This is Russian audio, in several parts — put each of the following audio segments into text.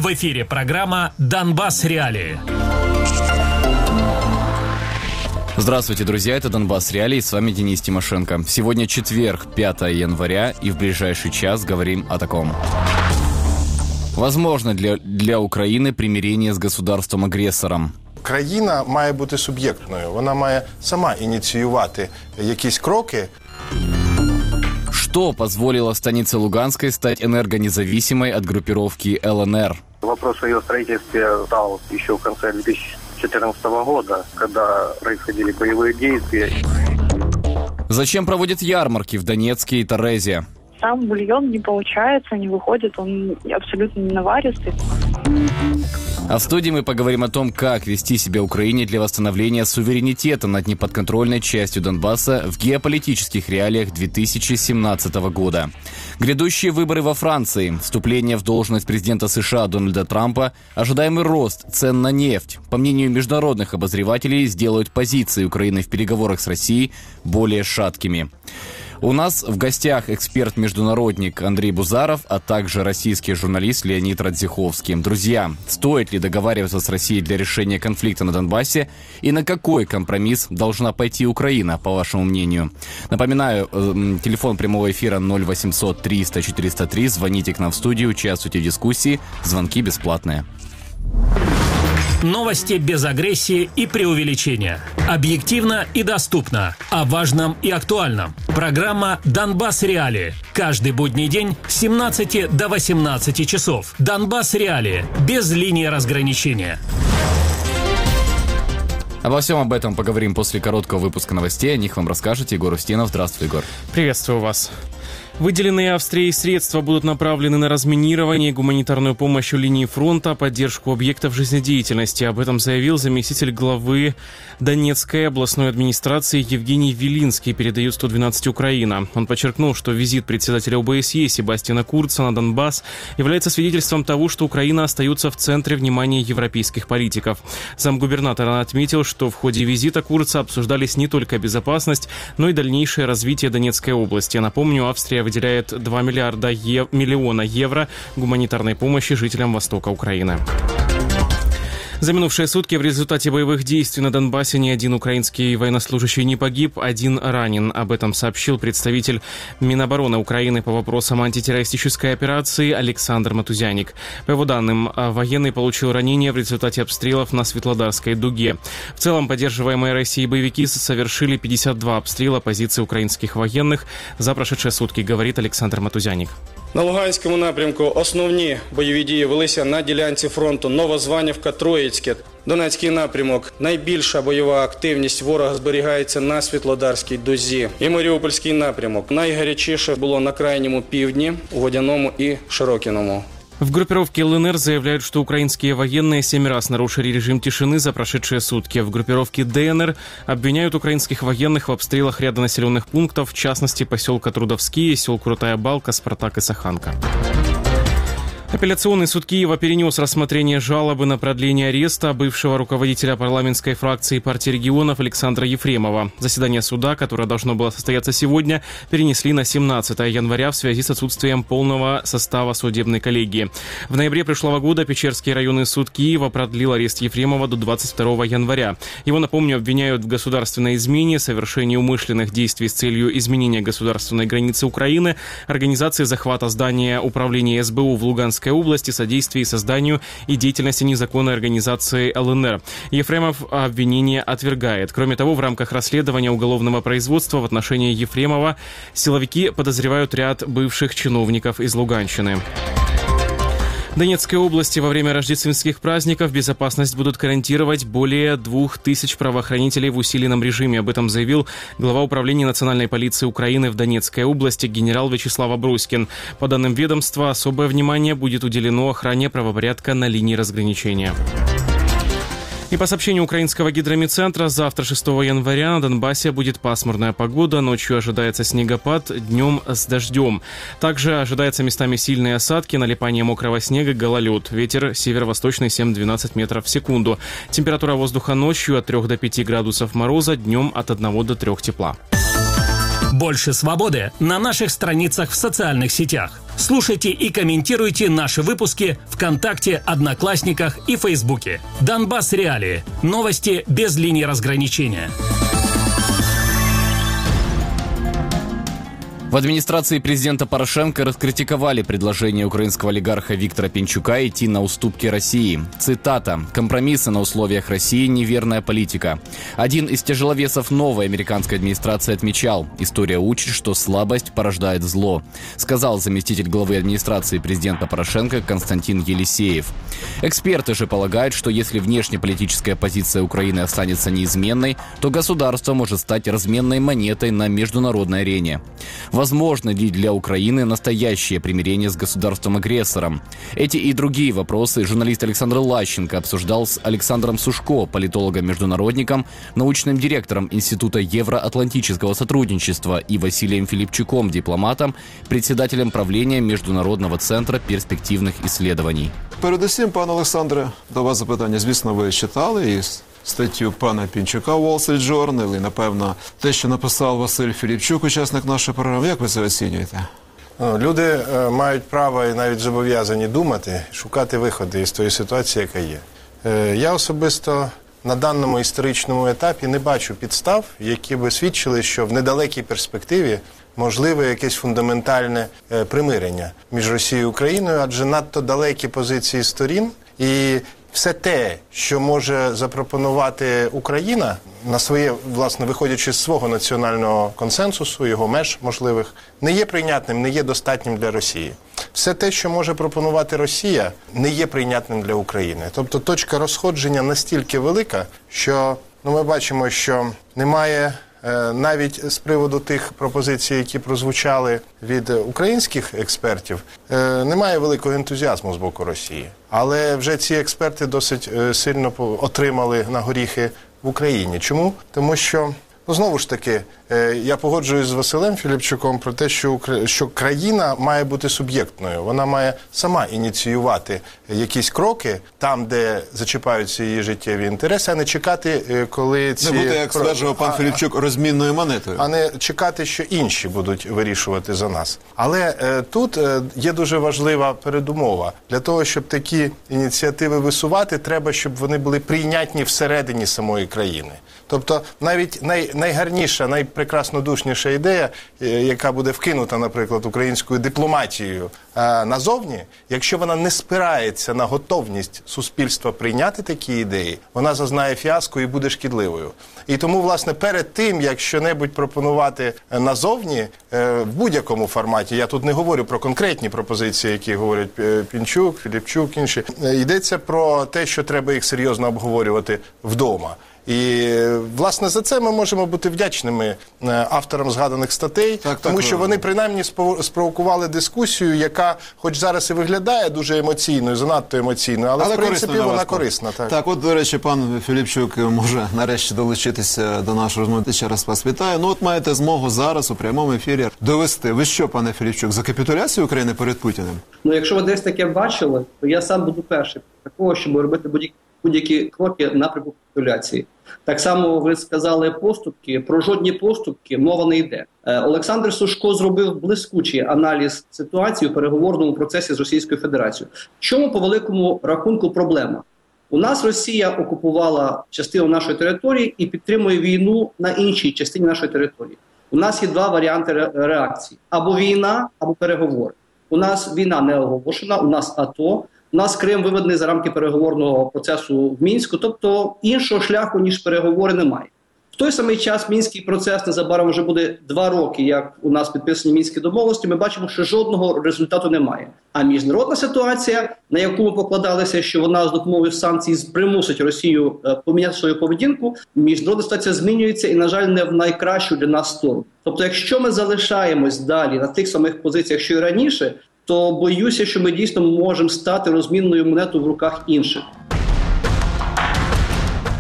В эфире программа «Донбасс. Реалии». Здравствуйте, друзья, это «Донбасс. Реалии», с вами Денис Тимошенко. Сегодня четверг, 5 января, и в ближайший час говорим о таком. Возможно для України примирение з государством-агресором. Країна має бути суб'єктною, вона має сама ініціювати якісь кроки. Что позволило станице Луганской стать энергонезависимой от группировки ЛНР? Вопрос о ее строительстве стал еще в конце 2014 года, когда происходили боевые действия. Зачем проводят ярмарки в Донецке и Торезе? Сам бульон не получается, не выходит, он абсолютно не наваристый. А в студии мы поговорим о том, как вести себя Украине для восстановления суверенитета над неподконтрольной частью Донбасса в геополитических реалиях 2017 года. Грядущие выборы во Франции, вступление в должность президента США Дональда Трампа, ожидаемый рост цен на нефть, по мнению международных обозревателей, сделают позиции Украины в переговорах с Россией более шаткими. У нас в гостях эксперт-международник Андрей Бузаров, а также российский журналист Леонид Радзиховский. Друзья, стоит ли договариваться с Россией для решения конфликта на Донбассе и на какой компромисс должна пойти Украина, по вашему мнению? Напоминаю, телефон прямого эфира 0800 300 403. Звоните к нам в студию, участвуйте в дискуссии. Звонки бесплатные. Новости без агрессии и преувеличения. Объективно и доступно. О важном и актуальном. Программа «Донбасс. Реалии». Каждый будний день с 17 до 18 часов. «Донбасс. Реалии». Без линии разграничения. Обо всем об этом поговорим после короткого выпуска новостей. О них вам расскажет Егор Устинов. Здравствуй, Егор. Приветствую вас. Выделенные Австрией средства будут направлены на разминирование, гуманитарную помощь у линии фронта, поддержку объектов жизнедеятельности. Об этом заявил заместитель главы Донецкой областной администрации Евгений Велинский, передает 112 Украина. Он подчеркнул, что визит председателя ОБСЕ Себастьяна Курца на Донбасс является свидетельством того, что Украина остается в центре внимания европейских политиков. Замгубернатора отметил, что в ходе визита Курца обсуждались не только безопасность, но и дальнейшее развитие Донецкой области. Напомню, Австрия выделяет 2 миллиона евро гуманитарной помощи жителям востока Украины. За минувшие сутки в результате боевых действий на Донбассе ни один украинский военнослужащий не погиб, один ранен. Об этом сообщил представитель Минобороны Украины по вопросам антитеррористической операции Александр Матузяник. По его данным, военный получил ранение в результате обстрелов на Светлодарской дуге. В целом, поддерживаемые Россией боевики совершили 52 обстрела позиций украинских военных за прошедшие сутки, говорит Александр Матузяник. На Луганському напрямку основні бойові дії велися на ділянці фронту Новозванівка-Троїцьке. Донецький напрямок. Найбільша бойова активність ворога зберігається на Світлодарській дузі. І Маріупольський напрямок. Найгарячіше було на крайньому півдні, у Водяному і Широкіному. В группировке ЛНР заявляют, что украинские военные 7 раз нарушили режим тишины за прошедшие сутки. В группировке ДНР обвиняют украинских военных в обстрелах ряда населенных пунктов, в частности поселка Трудовские, сел Крутая Балка, Спартак и Саханка. Апелляционный суд Киева перенес рассмотрение жалобы на продление ареста бывшего руководителя парламентской фракции партии регионов Александра Ефремова. Заседание суда, которое должно было состояться сегодня, перенесли на 17 января в связи с отсутствием полного состава судебной коллегии. В ноябре прошлого года Печерский районный суд Киева продлил арест Ефремова до 22 января. Его, напомню, обвиняют в государственной измене, совершении умышленных действий с целью изменения государственной границы Украины, организации захвата здания управления СБУ в Луганской области, содействии созданию и деятельности незаконной организации ЛНР. Ефремов обвинение отвергает. Кроме того, в рамках расследования уголовного производства в отношении Ефремова силовики подозревают ряд бывших чиновников из Луганщины. В Донецкой области во время рождественских праздников безопасность будут гарантировать более 2000 правоохранителей в усиленном режиме. Об этом заявил глава управления национальной полиции Украины в Донецкой области генерал Вячеслав Аброськин. По данным ведомства, особое внимание будет уделено охране правопорядка на линии разграничения. И по сообщению украинского гидромедцентра, завтра, 6 января, на Донбассе будет пасмурная погода, ночью ожидается снегопад, днем с дождем. Также ожидается местами сильные осадки, налипание мокрого снега, гололед. Ветер северо-восточный 7-12 метров в секунду. Температура воздуха ночью от 3 до 5 градусов мороза, днем от 1 до 3 тепла. Больше свободы на наших страницах в социальных сетях. Слушайте и комментируйте наши выпуски ВКонтакте, Одноклассниках и Фейсбуке. Донбасс Реалии. Новости без линии разграничения. В администрации президента Порошенко раскритиковали предложение украинского олигарха Виктора Пинчука идти на уступки России. Цитата. «Компромиссы на условиях России – неверная политика». Один из тяжеловесов новой американской администрации отмечал: «История учит, что слабость порождает зло», сказал заместитель главы администрации президента Порошенко Константин Елисеев. Эксперты же полагают, что если внешнеполитическая позиция Украины останется неизменной, то государство может стать разменной монетой на международной арене. Возможно ли для Украины настоящее примирение с государством-агрессором? Эти и другие вопросы журналист Александр Лащенко обсуждал с Александром Сушко, политологом-международником, научным директором Института евроатлантического сотрудничества, и Василием Филипчуком, дипломатом, председателем правления Международного центра перспективных исследований. Передусім, пане Олександре, до вас запитання. Звісно, ви читали і статтю пана Пінчука в Wall Street Journal, і, напевно, те, що написав Василь Філіпчук, учасник нашої програми. Як ви це оцінюєте? Люди мають право і навіть зобов'язані думати, шукати виходи із тої ситуації, яка є. Я особисто на даному історичному етапі не бачу підстав, які би свідчили, що в недалекій перспективі можливе якесь фундаментальне примирення між Росією і Україною, адже надто далекі позиції сторін, і все те, що може запропонувати Україна на своє, власне, виходячи з свого національного консенсусу, його меж можливих, не є прийнятним, не є достатнім для Росії. Все те, що може пропонувати Росія, не є прийнятним для України. Тобто точка розходження настільки велика, що ми бачимо, що немає навіть з приводу тих пропозицій, які прозвучали від українських експертів, немає великого ентузіазму з боку Росії. Але вже ці експерти досить сильно отримали на горіхи в Україні. Чому? Тому що, знову ж таки, я погоджуюсь з Василем Філіпчуком про те, що країна має бути суб'єктною. Вона має сама ініціювати якісь кроки там, де зачіпаються її життєві інтереси, а не чекати, коли ці... Не бути, як стверджував пан Філіпчук, розмінною монетою. А не чекати, що інші будуть вирішувати за нас. Але тут є дуже важлива передумова. Для того, щоб такі ініціативи висувати, треба, щоб вони були прийнятні всередині самої країни. Тобто навіть найгарніша, найпрекраснодушніша ідея, яка буде вкинута, наприклад, українською дипломатією назовні, якщо вона не спирається на готовність суспільства прийняти такі ідеї, вона зазнає фіаско і буде шкідливою. І тому, власне, перед тим, як що-небудь пропонувати назовні, в будь-якому форматі, я тут не говорю про конкретні пропозиції, які говорять Пінчук, Філіпчук, інші, йдеться про те, що треба їх серйозно обговорювати вдома. І, власне, за це ми можемо бути вдячними авторам згаданих статей, тому що вони принаймні спровокували дискусію, яка хоч зараз і виглядає дуже емоційною, занадто емоційною, але в принципі вона корисна. Так, от, до речі, пан Філіпчук може нарешті долучитися до нашої розмови. Ще раз вас вітаю. Ну, от маєте змогу зараз у прямому ефірі довести. Ви що, пане Філіпчук, за капітуляцію України перед Путіним? Ну, якщо ви десь таке бачили, то я сам буду перший такого, щоб робити будь-які кроки напрямку капітуляції. Так само ви сказали поступки, про жодні поступки мова не йде. Олександр Сушко зробив блискучий аналіз ситуації у переговорному процесі з Російською Федерацією. В чому по великому рахунку проблема? У нас Росія окупувала частину нашої території і підтримує війну на іншій частині нашої території. У нас є два варіанти реакції. Або війна, або переговори. У нас війна не оголошена, у нас АТО. У нас Крим виведений за рамки переговорного процесу в Мінську, тобто іншого шляху, ніж переговори, немає. В той самий час Мінський процес незабаром вже буде 2 роки, як у нас підписані Мінські домовленості, ми бачимо, що жодного результату немає. А міжнародна ситуація, на яку ми покладалися, що вона з допомогою санкцій примусить Росію поміняти свою поведінку, міжнародна ситуація змінюється і, на жаль, не в найкращу для нас сторону. Тобто, якщо ми залишаємось далі на тих самих позиціях, що і раніше, то боюся, що ми дійсно можемо стати розмінною монетою в руках інших.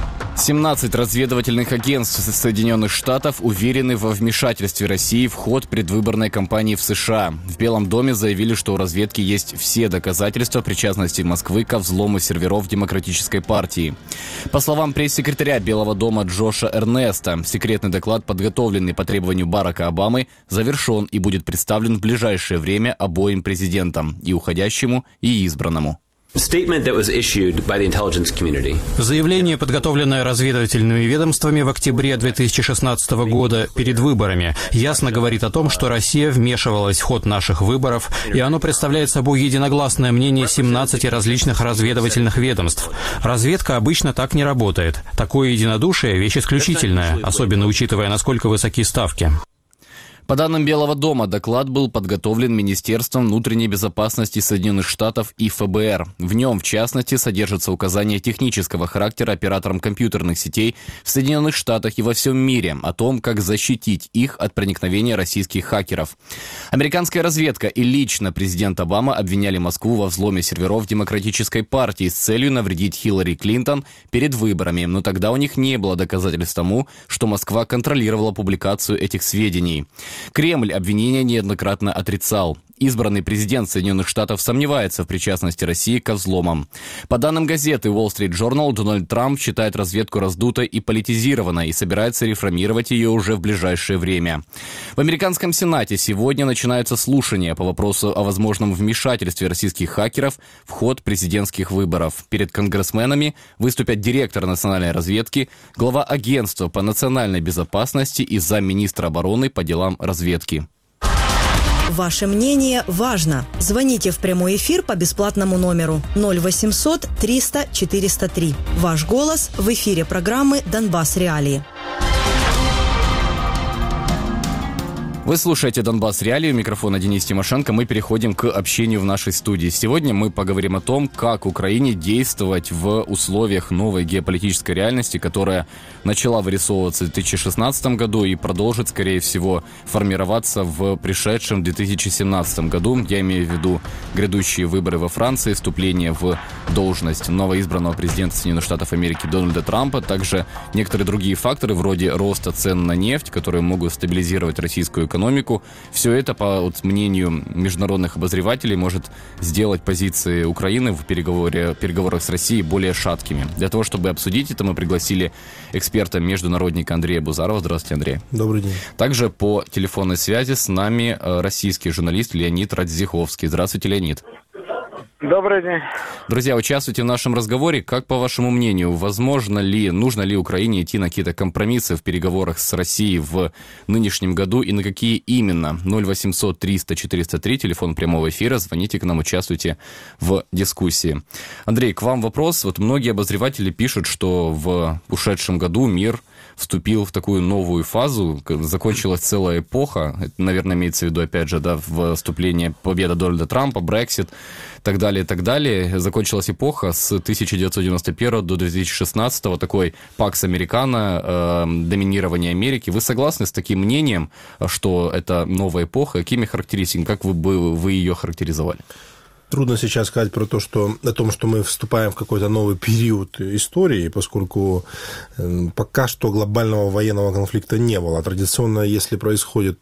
17 разведывательных агентств Соединенных Штатов уверены во вмешательстве России в ход предвыборной кампании в США. В Белом доме заявили, что у разведки есть все доказательства причастности Москвы ко взлому серверов Демократической партии. По словам пресс-секретаря Белого дома Джоша Эрнеста, секретный доклад, подготовленный по требованию Барака Обамы, завершен и будет представлен в ближайшее время обоим президентам, и уходящему, и избранному. Заявление, подготовленное разведывательными ведомствами в октябре 2016 года перед выборами, ясно говорит о том, что Россия вмешивалась в ход наших выборов, и оно представляет собой единогласное мнение 17 различных разведывательных ведомств. Разведка обычно так не работает. Такое единодушие – вещь исключительная, особенно учитывая, насколько высоки ставки. По данным Белого дома, доклад был подготовлен Министерством внутренней безопасности Соединенных Штатов и ФБР. В нем, в частности, содержатся указания технического характера операторам компьютерных сетей в Соединенных Штатах и во всем мире о том, как защитить их от проникновения российских хакеров. Американская разведка и лично президент Обама обвиняли Москву во взломе серверов Демократической партии с целью навредить Хиллари Клинтон перед выборами, но тогда у них не было доказательств тому, что Москва контролировала публикацию этих сведений. Кремль обвинения неоднократно отрицал. Избранный президент Соединенных Штатов сомневается в причастности России ко взломам. По данным газеты Wall Street Journal, Дональд Трамп считает разведку раздутой и политизированной и собирается реформировать ее уже в ближайшее время. В американском Сенате сегодня начинаются слушания по вопросу о возможном вмешательстве российских хакеров в ход президентских выборов. Перед конгрессменами выступят директор национальной разведки, глава агентства по национальной безопасности и замминистра обороны по делам разведки. Ваше мнение важно. Звоните в прямой эфир по бесплатному номеру 0800 300 403. Ваш голос в эфире программы «Донбасс Реалии». Вы слушаете «Донбасс Реалии», у микрофона Денис Тимошенко. Мы переходим к общению в нашей студии. Сегодня мы поговорим о том, как Украине действовать в условиях новой геополитической реальности, которая начала вырисовываться в 2016 году и продолжит, скорее всего, формироваться в пришедшем 2017 году. Я имею в виду грядущие выборы во Франции, вступление в должность новоизбранного президента Соединенных Штатов Америки Дональда Трампа, также некоторые другие факторы, вроде роста цен на нефть, которые могут стабилизировать российскую экономику. Все это, по мнению международных обозревателей, может сделать позиции Украины в переговорах с Россией более шаткими. Для того, чтобы обсудить это, мы пригласили эксперта-международника Андрея Бузарова. Здравствуйте, Андрей. Добрый день. Также по телефонной связи с нами российский журналист Леонид Радзиховский. Здравствуйте, Леонид. Добрый день. Друзья, участвуйте в нашем разговоре. Как, по вашему мнению, возможно ли, нужно ли Украине идти на какие-то компромиссы в переговорах с Россией в нынешнем году и на какие именно? 0800 300 403, телефон прямого эфира. Звоните к нам, участвуйте в дискуссии. Андрей, к вам вопрос. Вот многие обозреватели пишут, что в ушедшем году мир вступил в такую новую фазу, закончилась целая эпоха, это, наверное, имеется в виду, опять же, да, вступление, победа Дональда Трампа, Брексит, так далее, так далее. Закончилась эпоха с 1991 до 2016, такой Пакс Американо, доминирование Америки. Вы согласны с таким мнением, что это новая эпоха? Какими характеристиками, как вы ее характеризовали? Трудно сейчас сказать о том, что мы вступаем в какой-то новый период истории, поскольку пока что глобального военного конфликта не было. Традиционно, если происходит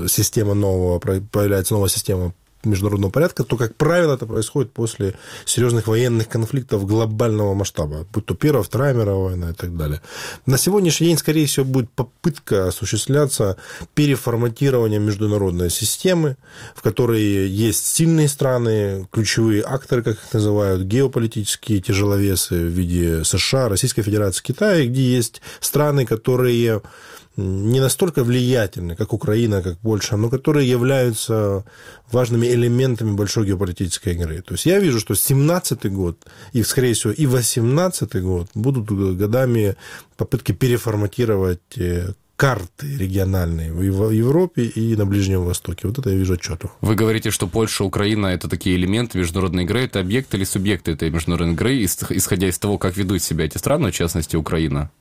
появляется новая система международного порядка, то, как правило, это происходит после серьезных военных конфликтов глобального масштаба, будь то Первая, Вторая мировая война и так далее. На сегодняшний день, скорее всего, будет попытка осуществляться переформатирования международной системы, в которой есть сильные страны, ключевые акторы, как их называют, геополитические тяжеловесы в виде США, Российской Федерации, Китая, где есть страны, которые не настолько влиятельны, как Украина, как Польша, но которые являются важными элементами большой геополитической игры. То есть я вижу, что 2017 год и, скорее всего, и 2018 год будут годами попытки переформатировать карты региональные в Европе и на Ближнем Востоке. Вот это я вижу отчету. Вы говорите, что Польша, Украина – это такие элементы международной игры. Это объекты или субъекты этой международной игры, исходя из того, как ведут себя эти страны, в частности, Украина?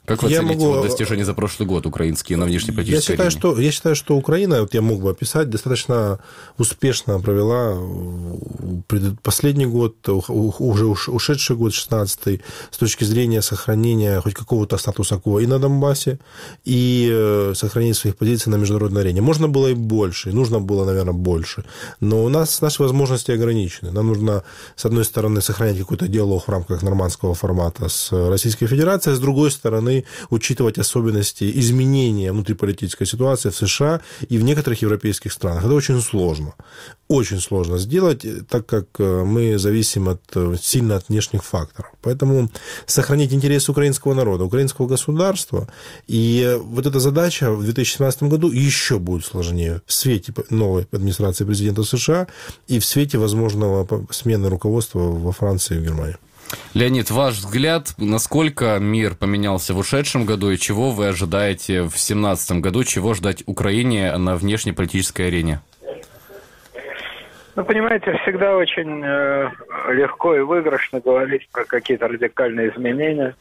Как вы оцените достижения за прошлый год украинские на внешнеполитической арене? Я считаю, что Украина, вот я мог бы описать, достаточно успешно провела последний год, уже ушедший год, 16-й, с точки зрения сохранения хоть какого-то статуса кво и на Донбассе, и сохранения своих позиций на международной арене. Можно было и больше, и нужно было, наверное, больше. Но у нас наши возможности ограничены. Нам нужно, с одной стороны, сохранять какой-то диалог в рамках нормандского формата с Российской Федерацией, а с другой стороны, учитывать особенности изменения внутриполитической ситуации в США и в некоторых европейских странах. Это очень сложно сделать, так как мы зависим сильно от внешних факторов. Поэтому сохранить интересы украинского народа, украинского государства, и вот эта задача в 2017 году еще будет сложнее в свете новой администрации президента США и в свете возможного смены руководства во Франции и в Германии. Леонид, ваш взгляд, насколько мир поменялся в ушедшем году и чего вы ожидаете в 2017 году, чего ждать Украине на внешнеполитической арене? Ну, понимаете, всегда очень легко и выигрышно говорить про какие-то радикальные изменения.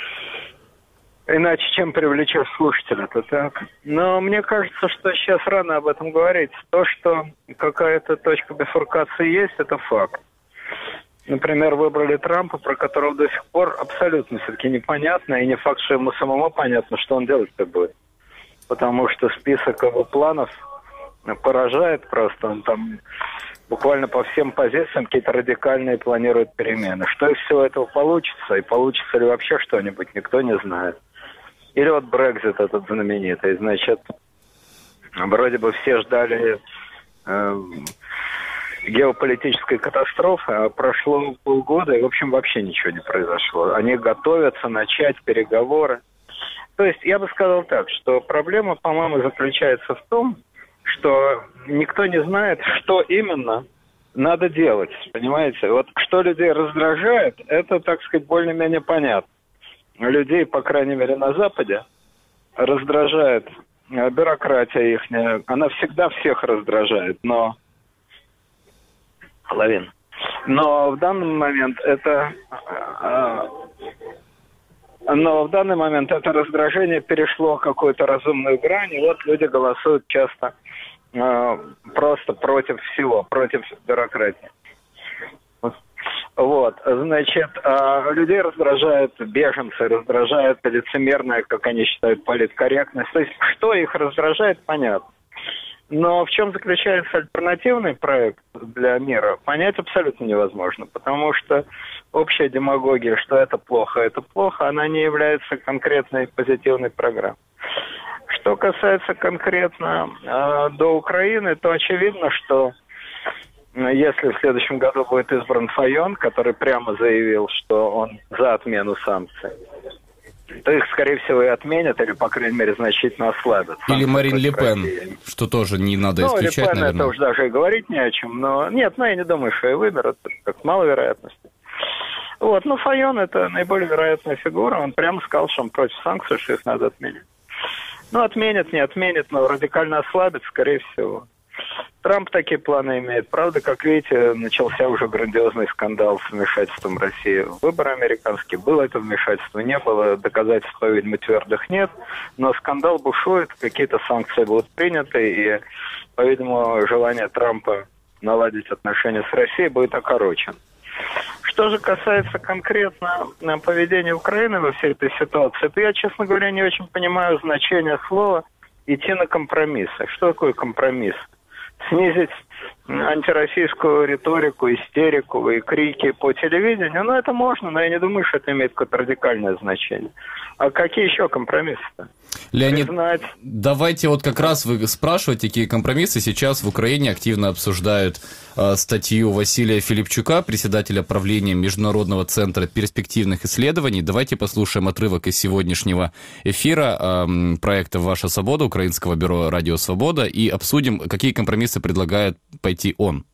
Иначе чем привлечешь слушателя, то так. Но мне кажется, что сейчас рано об этом говорить. То, что какая-то точка бифуркации есть, это факт. Например, выбрали Трампа, про которого до сих пор абсолютно все-таки непонятно, и не факт, что ему самому понятно, что он делать-то будет. Потому что список его планов поражает просто. Он там буквально по всем позициям какие-то радикальные планирует перемены. Что из всего этого получится, и получится ли вообще что-нибудь, никто не знает. Или вот Брексит этот знаменитый. Значит, вроде бы все ждали геополитической катастрофы, а прошло полгода, и, в общем, вообще ничего не произошло. Они готовятся начать переговоры. То есть, я бы сказал так, что проблема, по-моему, заключается в том, что никто не знает, что именно надо делать, понимаете? Вот что людей раздражает, это, так сказать, более-менее понятно. Людей, по крайней мере, на Западе раздражает бюрократия ихняя. Она всегда всех раздражает, но в данный момент это раздражение перешло какую-то разумную грань, и вот люди голосуют часто просто против всего, против бюрократии. Вот, значит, людей раздражают беженцы, раздражает лицемерная, как они считают, политкорректность. То есть, что их раздражает, понятно. Но в чем заключается альтернативный проект для мира, понять абсолютно невозможно, потому что общая демагогия, что это плохо, она не является конкретной позитивной программой. Что касается конкретно до Украины, то очевидно, что если в следующем году будет избран Файон, который прямо заявил, что он за отмену санкций, то их, скорее всего, и отменят, или, по крайней мере, значительно ослабят. Или Марин Ле Пен, что тоже не надо исключать, Ле Пен, наверное. Это уж даже и говорить не о чем. Но нет, я не думаю, что и выберут, как маловероятность. Вот, Файон – это наиболее вероятная фигура. Он прямо сказал, что он против санкций, что их надо отменить. Отменят, не отменят, но радикально ослабят, скорее всего. Трамп такие планы имеет. Правда, как видите, начался уже грандиозный скандал с вмешательством России в выборы американские. Было это вмешательство, не было, доказательств, по-видимому, твердых нет. Но скандал бушует, какие-то санкции будут приняты, и, по-видимому, желание Трампа наладить отношения с Россией будет окорочено. Что же касается конкретно поведения Украины во всей этой ситуации, то я, честно говоря, не очень понимаю значение слова «идти на компромиссы». Что такое компромисс? Снизить антироссийскую риторику, истерику и крики по телевидению, это можно, но я не думаю, что это имеет какое-то радикальное значение. А какие еще компромиссы-то? Леонид, давайте как раз вы спрашиваете, какие компромиссы. Сейчас в Украине активно обсуждают статью Василия Филипчука, председателя правления Международного центра перспективных исследований. Давайте послушаем отрывок из сегодняшнего эфира проекта «Ваша свобода», Украинского бюро «Радио Свобода», и обсудим, какие компромиссы предлагает пойти он.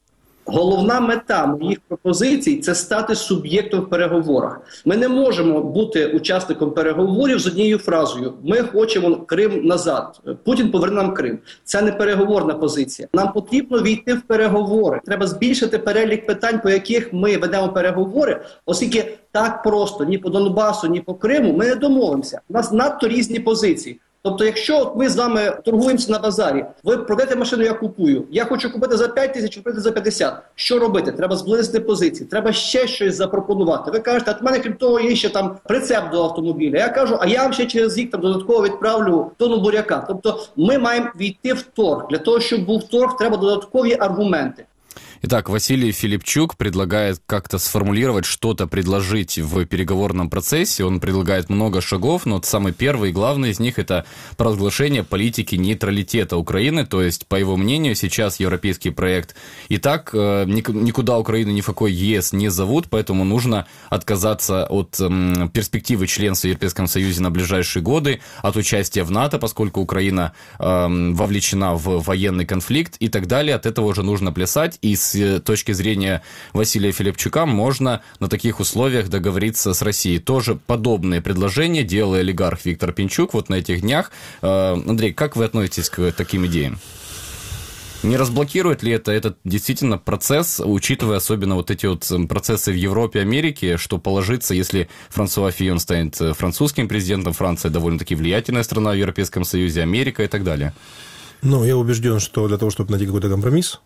Головна мета моїх пропозицій – це стати суб'єктом в переговорах. Ми не можемо бути учасником переговорів з однією фразою «ми хочемо Крим назад, Путін поверне нам Крим». Це не переговорна позиція. Нам потрібно війти в переговори. Треба збільшити перелік питань, по яких ми ведемо переговори, оскільки так просто ні по Донбасу, ні по Криму ми не домовимося. У нас надто різні позиції. Тобто, якщо ми з вами торгуємося на базарі, ви продаєте машину, я купую. Я хочу купити за 5 тисяч, купити за 50. Що робити? Треба зблизити позиції, треба ще щось запропонувати. Ви кажете, а в мене, крім того, є ще там прицеп до автомобіля. Я кажу, а я вам ще через рік там додатково відправлю тонну буряка. Тобто, ми маємо війти в торг. Для того, щоб був торг, треба додаткові аргументи. Итак, Василий Филипчук предлагает как-то сформулировать, что-то предложить в переговорном процессе. Он предлагает много шагов, но самый первый и главный из них – это провозглашение политики нейтралитета Украины. То есть, по его мнению, сейчас европейский проект и так никуда Украину ни в какой ЕС не зовут, поэтому нужно отказаться от перспективы членства в Европейском Союзе на ближайшие годы, от участия в НАТО, поскольку Украина вовлечена в военный конфликт и так далее. От этого уже нужно плясать. И с точки зрения Василия Филипчука можно на таких условиях договориться с Россией. Тоже подобные предложения делал и олигарх Виктор Пинчук вот на этих днях. Андрей, как вы относитесь к таким идеям? Не разблокирует ли это этот действительно процесс, учитывая особенно вот эти вот процессы в Европе и Америке, что положится, если Франсуа Фийон станет французским президентом, Франция довольно-таки влиятельная страна в Европейском Союзе, Америка и так далее? Ну, я убежден, что для того, чтобы найти какой-то компромисс,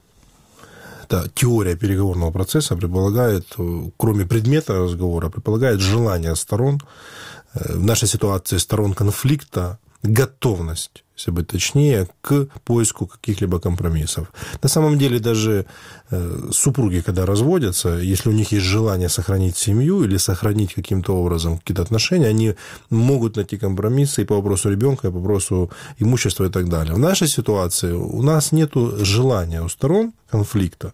теория переговорного процесса предполагает, кроме предмета разговора, предполагает желание сторон, в нашей ситуации сторон конфликта, готовность, если быть точнее, к поиску каких-либо компромиссов. На самом деле даже супруги, когда разводятся, если у них есть желание сохранить семью или сохранить каким-то образом какие-то отношения, они могут найти компромиссы и по вопросу ребенка, и по вопросу имущества и так далее. В нашей ситуации у нас нет желания у сторон конфликта.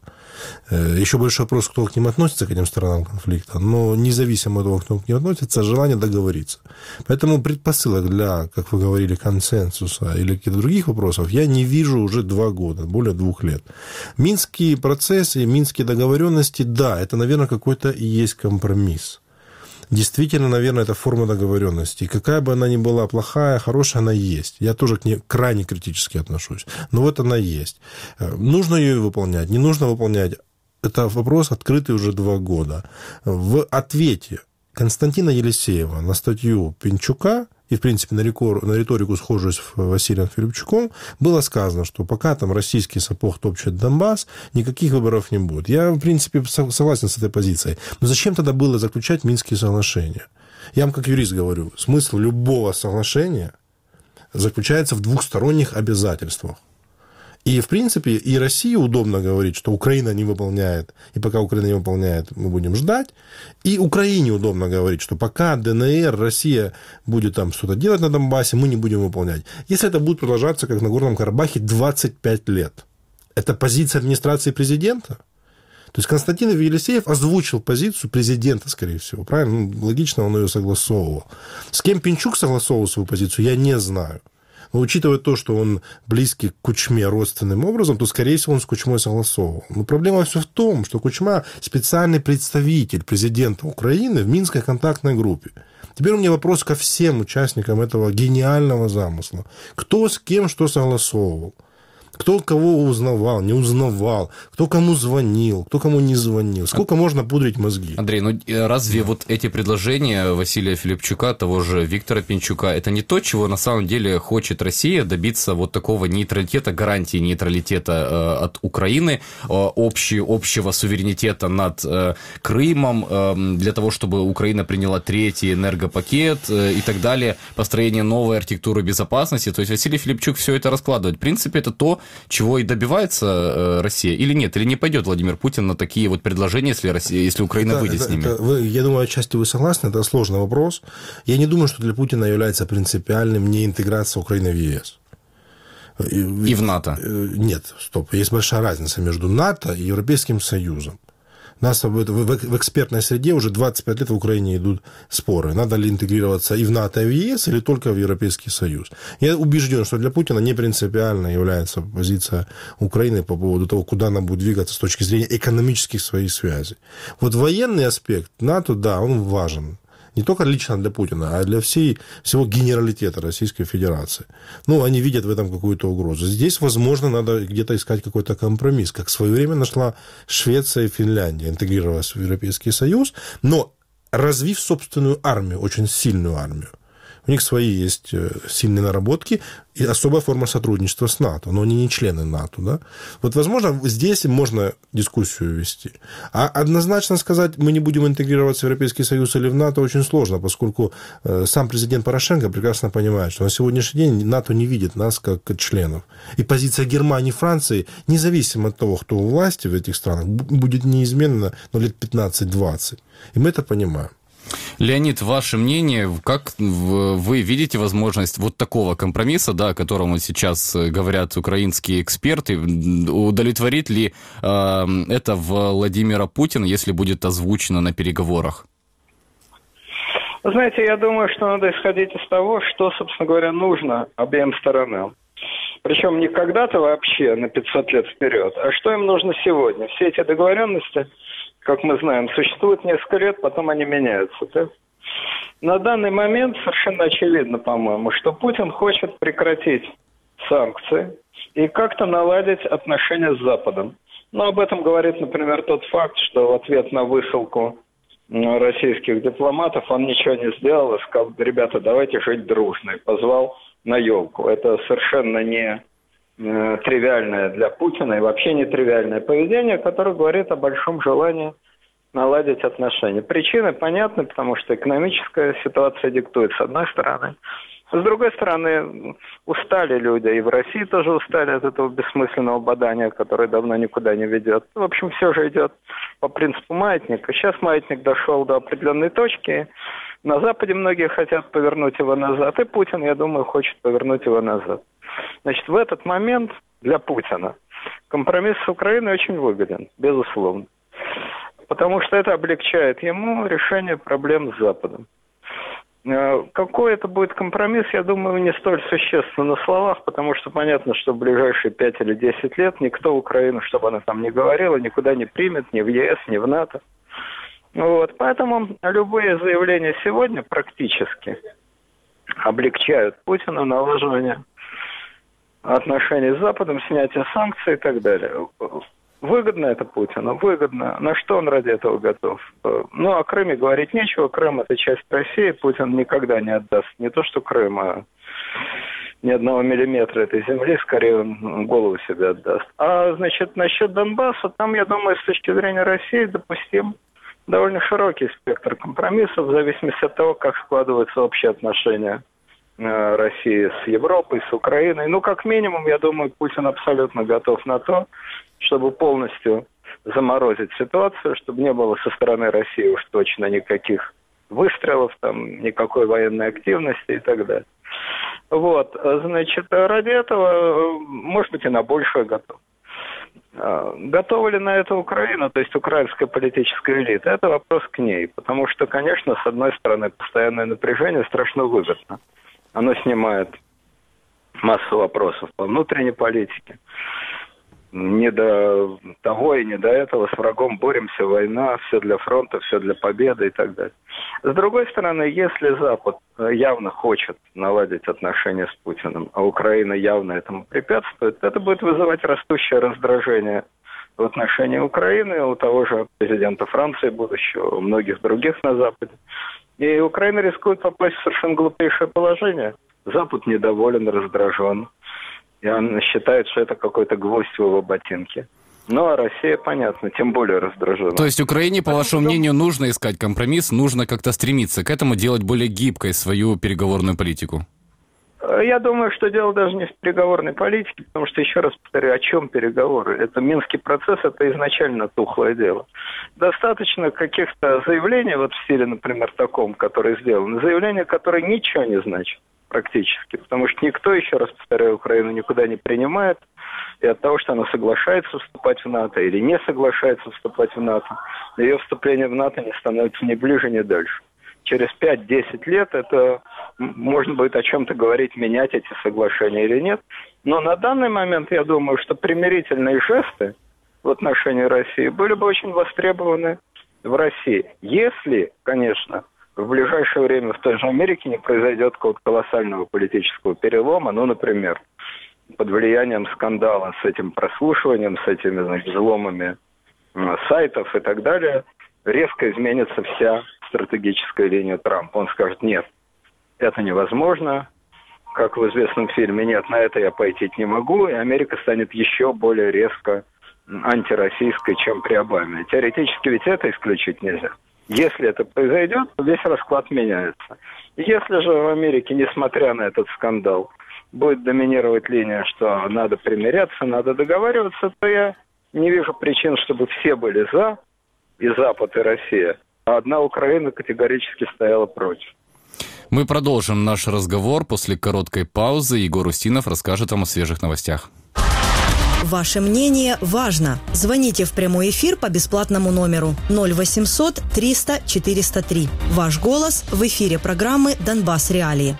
Еще большой вопрос, кто к ним относится, к этим сторонам конфликта, но независимо от того, кто к ним относится, желание договориться. Поэтому предпосылок для, как вы говорили, консенсуса или каких-то других вопросов я не вижу уже 2 года, более 2 лет. Минские процессы, минские договоренности, да, это, наверное, какой-то и есть компромисс. Действительно, наверное, это форма договоренности. И какая бы она ни была, плохая, хорошая, она есть. Я тоже к ней крайне критически отношусь. Но вот она есть. Нужно ее выполнять, не нужно выполнять. Это вопрос, открытый уже 2 года. В ответе Константина Елисеева на статью Пинчука и, в принципе, на риторику, схожую с Василием Филипчуком, было сказано, что пока там российский сапог топчет Донбасс, никаких выборов не будет. Я, в принципе, согласен с этой позицией. Но зачем тогда было заключать Минские соглашения? Я вам, как юрист, говорю, смысл любого соглашения заключается в двухсторонних обязательствах. И, в принципе, и России удобно говорить, что Украина не выполняет, и пока Украина не выполняет, мы будем ждать. И Украине удобно говорить, что пока ДНР, Россия будет там что-то делать на Донбассе, мы не будем выполнять. Если это будет продолжаться, как на Горном Карабахе, 25 лет. Это позиция администрации президента? То есть Константин Елисеев озвучил позицию президента, скорее всего. Правильно? Ну, логично, он ее согласовывал. С кем Пинчук согласовывал свою позицию, я не знаю. Но учитывая то, что он близкий к Кучме родственным образом, то, скорее всего, он с Кучмой согласовывал. Но проблема все в том, что Кучма – специальный представитель президента Украины в Минской контактной группе. Теперь у меня вопрос ко всем участникам этого гениального замысла. Кто с кем что согласовывал? Кто кого узнавал, не узнавал, кто кому звонил, кто кому не звонил. Сколько можно пудрить мозги? Андрей, ну разве вот эти предложения Василия Филипчука, того же Виктора Пинчука, это не то, чего на самом деле хочет Россия, добиться вот такого нейтралитета, гарантии нейтралитета от Украины, общего суверенитета над Крымом, для того, чтобы Украина приняла 3-й энергопакет и так далее, построение новой архитектуры безопасности. То есть Василий Филипчук все это раскладывает. В принципе, это то, чего и добивается Россия, или нет? Или не пойдет Владимир Путин на такие вот предложения, если Украина выйдет с ними? Я думаю, отчасти вы согласны, это сложный вопрос. Я не думаю, что для Путина является принципиальным не интеграция Украины в ЕС. И в НАТО? Нет, стоп. Есть большая разница между НАТО и Европейским Союзом. Нас в экспертной среде уже 25 лет в Украине идут споры. Надо ли интегрироваться и в НАТО, и в ЕС, или только в Европейский Союз. Я убежден, что для Путина не принципиально является позиция Украины по поводу того, куда она будет двигаться с точки зрения экономических своих связей. Вот военный аспект НАТО, да, он важен. Не только лично для Путина, а для всего генералитета Российской Федерации. Ну, они видят в этом какую-то угрозу. Здесь, возможно, надо где-то искать какой-то компромисс, как в свое время нашла Швеция и Финляндия, интегрировалась в Европейский Союз, но развив собственную армию, очень сильную армию. У них свои есть сильные наработки и особая форма сотрудничества с НАТО, но они не члены НАТО. Да? Вот, возможно, здесь можно дискуссию вести. А однозначно сказать, мы не будем интегрироваться в Европейский Союз или в НАТО, очень сложно, поскольку сам президент Порошенко прекрасно понимает, что на сегодняшний день НАТО не видит нас как членов. И позиция Германии и Франции, независимо от того, кто у власти в этих странах, будет неизменна лет 15-20. И мы это понимаем. Леонид, ваше мнение, как вы видите возможность вот такого компромисса, да, о котором сейчас говорят украинские эксперты, удовлетворит ли это Владимира Путина, если будет озвучено на переговорах? Знаете, я думаю, что надо исходить из того, что, собственно говоря, нужно обеим сторонам. Причем не когда-то вообще на 500 лет вперед, а что им нужно сегодня. Все эти договоренности, как мы знаем, существуют несколько лет, потом они меняются. Да? На данный момент совершенно очевидно, по-моему, что Путин хочет прекратить санкции и как-то наладить отношения с Западом. Но об этом говорит, например, тот факт, что в ответ на высылку российских дипломатов он ничего не сделал и сказал: ребята, давайте жить дружно, и позвал на елку. Это совершенно не тривиальное для Путина и вообще не тривиальное поведение, которое говорит о большом желании наладить отношения. Причины понятны, потому что экономическая ситуация диктует с одной стороны. С другой стороны, устали люди, и в России тоже устали от этого бессмысленного бадания, которое давно никуда не ведет. В общем, все же идет по принципу маятника. Сейчас маятник дошел до определенной точки. На Западе многие хотят повернуть его назад, и Путин, я думаю, хочет повернуть его назад. Значит, в этот момент для Путина компромисс с Украиной очень выгоден, безусловно. Потому что это облегчает ему решение проблем с Западом. Какой это будет компромисс, я думаю, не столь существенно на словах, потому что понятно, что в ближайшие 5 или 10 лет никто Украину, чтобы она там ни говорила, никуда не примет, ни в ЕС, ни в НАТО. Вот. Поэтому любые заявления сегодня практически облегчают Путину налаживание отношений с Западом, снятие санкций и так далее. Выгодно это Путину? Выгодно. На что он ради этого готов? Ну, о Крыме говорить нечего. Крым – это часть России. Путин никогда не отдаст не то что Крым, а ни одного миллиметра этой земли. Скорее, он голову себе отдаст. А, значит, насчет Донбасса, там, я думаю, с точки зрения России допустим довольно широкий спектр компромиссов в зависимости от того, как складываются общие отношения России с Европой, с Украиной. Ну, как минимум, я думаю, Путин абсолютно готов на то, чтобы полностью заморозить ситуацию, чтобы не было со стороны России уж точно никаких выстрелов, там, никакой военной активности и так далее. Вот, значит, ради этого, может быть, и на большее готов. Готова ли на это Украина, то есть украинская политическая элита? Это вопрос к ней, потому что, конечно, с одной стороны, постоянное напряжение страшно выгодно. Оно снимает массу вопросов по внутренней политике. Не до того и не до этого с врагом боремся, война, все для фронта, все для победы и так далее. С другой стороны, если Запад явно хочет наладить отношения с Путиным, а Украина явно этому препятствует, это будет вызывать растущее раздражение в отношении Украины, у того же президента Франции будущего, у многих других на Западе. И Украина рискует попасть в совершенно глупейшее положение. Запад недоволен, раздражен. И он считает, что это какой-то гвоздь в его ботинке. Ну, а Россия, понятно, тем более раздражена. То есть Украине, по вашему мнению, нужно искать компромисс, нужно как-то стремиться к этому, делать более гибкой свою переговорную политику? Я думаю, что дело даже не в переговорной политике, потому что, еще раз повторю, о чем переговоры? Это Минский процесс, это изначально тухлое дело. Достаточно каких-то заявлений, вот в стиле, например, таком, которые сделаны, заявления, которые ничего не значат. практически, потому что никто, еще раз повторяю, Украину никуда не принимает, и от того, что она соглашается вступать в НАТО или не соглашается вступать в НАТО, ее вступление в НАТО не становится ни ближе, ни дальше. Через 5-10 лет это можно будет о чем-то говорить, менять эти соглашения или нет. Но на данный момент я думаю, что примирительные жесты в отношении России были бы очень востребованы в России. Если, конечно, в ближайшее время в той же Америке не произойдет какого-то колоссального политического перелома, ну, например, под влиянием скандала с этим прослушиванием, с этими, значит, взломами сайтов и так далее, резко изменится вся стратегическая линия Трампа. Он скажет: нет, это невозможно, как в известном фильме, нет, на это я пойти не могу, и Америка станет еще более резко антироссийской, чем при Обаме. Теоретически ведь это исключить нельзя. Если это произойдет, то весь расклад меняется. Если же в Америке, несмотря на этот скандал, будет доминировать линия, что надо примиряться, надо договариваться, то я не вижу причин, чтобы все были за, и Запад, и Россия, а одна Украина категорически стояла против. Мы продолжим наш разговор после короткой паузы. Егор Устинов расскажет вам о свежих новостях. Ваше мнение важно. Звоните в прямой эфир по бесплатному номеру 0800 300 403. Ваш голос в эфире программы «Донбасс Реалии».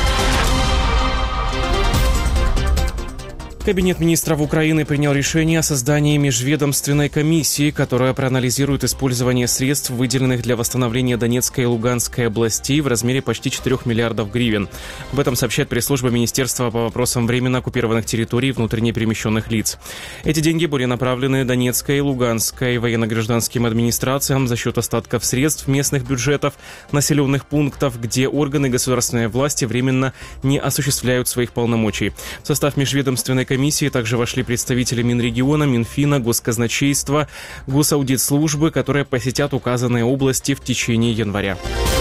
Кабинет министров Украины принял решение о создании межведомственной комиссии, которая проанализирует использование средств, выделенных для восстановления Донецкой и Луганской областей в размере почти 4 миллиардов гривен. Об этом сообщает пресс-служба Министерства по вопросам временно оккупированных территорий и внутренне перемещенных лиц. Эти деньги были направлены Донецкой и Луганской военно-гражданским администрациям за счет остатков средств местных бюджетов населенных пунктов, где органы государственной власти временно не осуществляют своих полномочий. В состав межведомственной комиссии также вошли представители Минрегиона, Минфина, Госказначейства, Госаудитслужбы, которые посетят указанные области в течение января.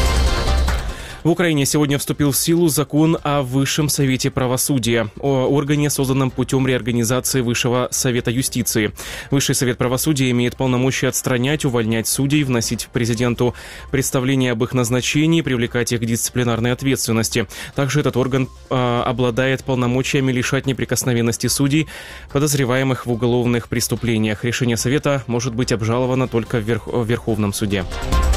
В Украине сегодня вступил в силу закон о Высшем Совете Правосудия, о органе, созданном путем реорганизации Высшего Совета Юстиции. Высший Совет Правосудия имеет полномочия отстранять, увольнять судей, вносить президенту представления об их назначении, привлекать их к дисциплинарной ответственности. Также этот орган обладает полномочиями лишать неприкосновенности судей, подозреваемых в уголовных преступлениях. Решение Совета может быть обжаловано только в Верховном суде.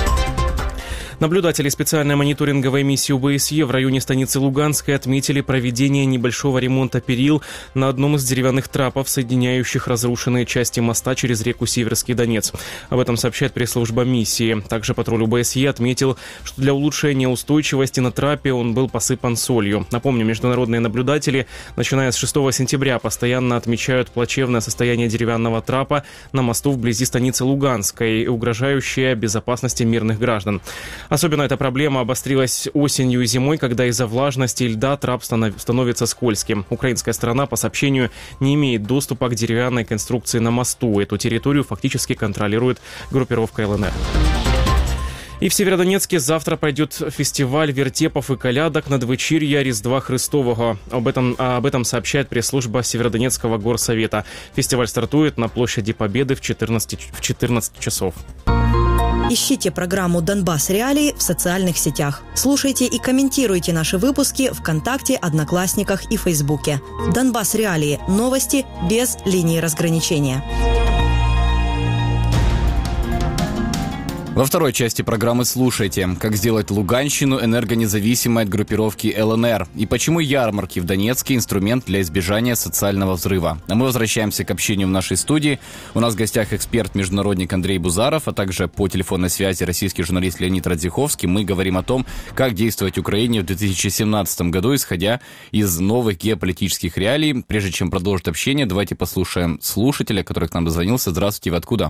Наблюдатели специальной мониторинговой миссии ОБСЕ в районе станицы Луганской отметили проведение небольшого ремонта перил на одном из деревянных трапов, соединяющих разрушенные части моста через реку Северский Донец. Об этом сообщает пресс-служба миссии. Также патруль ОБСЕ отметил, что для улучшения устойчивости на трапе он был посыпан солью. Напомню, международные наблюдатели, начиная с 6 сентября, постоянно отмечают плачевное состояние деревянного трапа на мосту вблизи станицы Луганской и угрожающее безопасности мирных граждан. Особенно эта проблема обострилась осенью и зимой, когда из-за влажности и льда трап становится скользким. Украинская сторона, по сообщению, не имеет доступа к деревянной конструкции на мосту. Эту территорию фактически контролирует группировка ЛНР. И в Северодонецке завтра пройдет фестиваль вертепов и колядок надвечір'я Різдва Христового. Об этом сообщает пресс-служба Северодонецкого горсовета. Фестиваль стартует на площади Победы в 14 часов. Ищите программу «Донбасс Реалии» в социальных сетях. Слушайте и комментируйте наши выпуски ВКонтакте, Одноклассниках и Фейсбуке. «Донбасс Реалии» – новости без линии разграничения. Во второй части программы слушайте, как сделать Луганщину энергонезависимой от группировки ЛНР и почему ярмарки в Донецке – инструмент для избежания социального взрыва. А мы возвращаемся к общению в нашей студии. У нас в гостях эксперт-международник Андрей Бузаров, а также по телефонной связи российский журналист Леонид Радзиховский. Мы говорим о том, как действовать Украине в 2017 году, исходя из новых геополитических реалий. Прежде чем продолжить общение, давайте послушаем слушателя, который к нам дозвонился. Здравствуйте, вы откуда?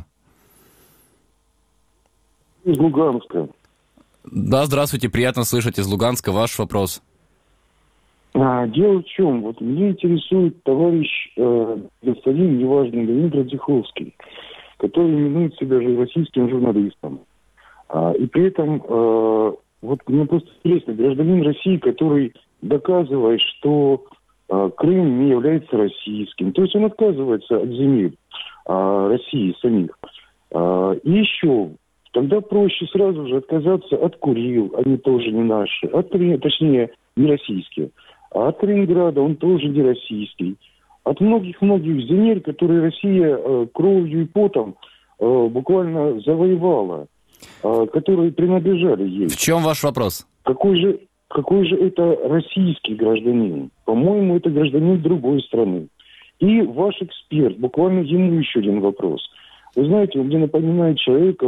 Из Луганска. Да, здравствуйте, приятно слышать из Луганска. Ваш вопрос. Дело в чем? Вот меня интересует товарищ господин, неважно, Леонид Радзиховский, который именует себя же российским журналистом. И при этом, вот мне просто интересно, гражданин России, который доказывает, что Крым не является российским, то есть он отказывается от земель России самих. И еще... Тогда проще сразу же отказаться от Курил, они тоже не наши. Точнее, не российские. А от Калининграда он тоже не российский. От многих-многих земель, которые Россия кровью и потом буквально завоевала, которые принадлежали ей. В чем ваш вопрос? Какой же это российский гражданин? По-моему, это гражданин другой страны. И ваш эксперт, буквально ему еще один вопрос. Вы знаете, он мне напоминает человека,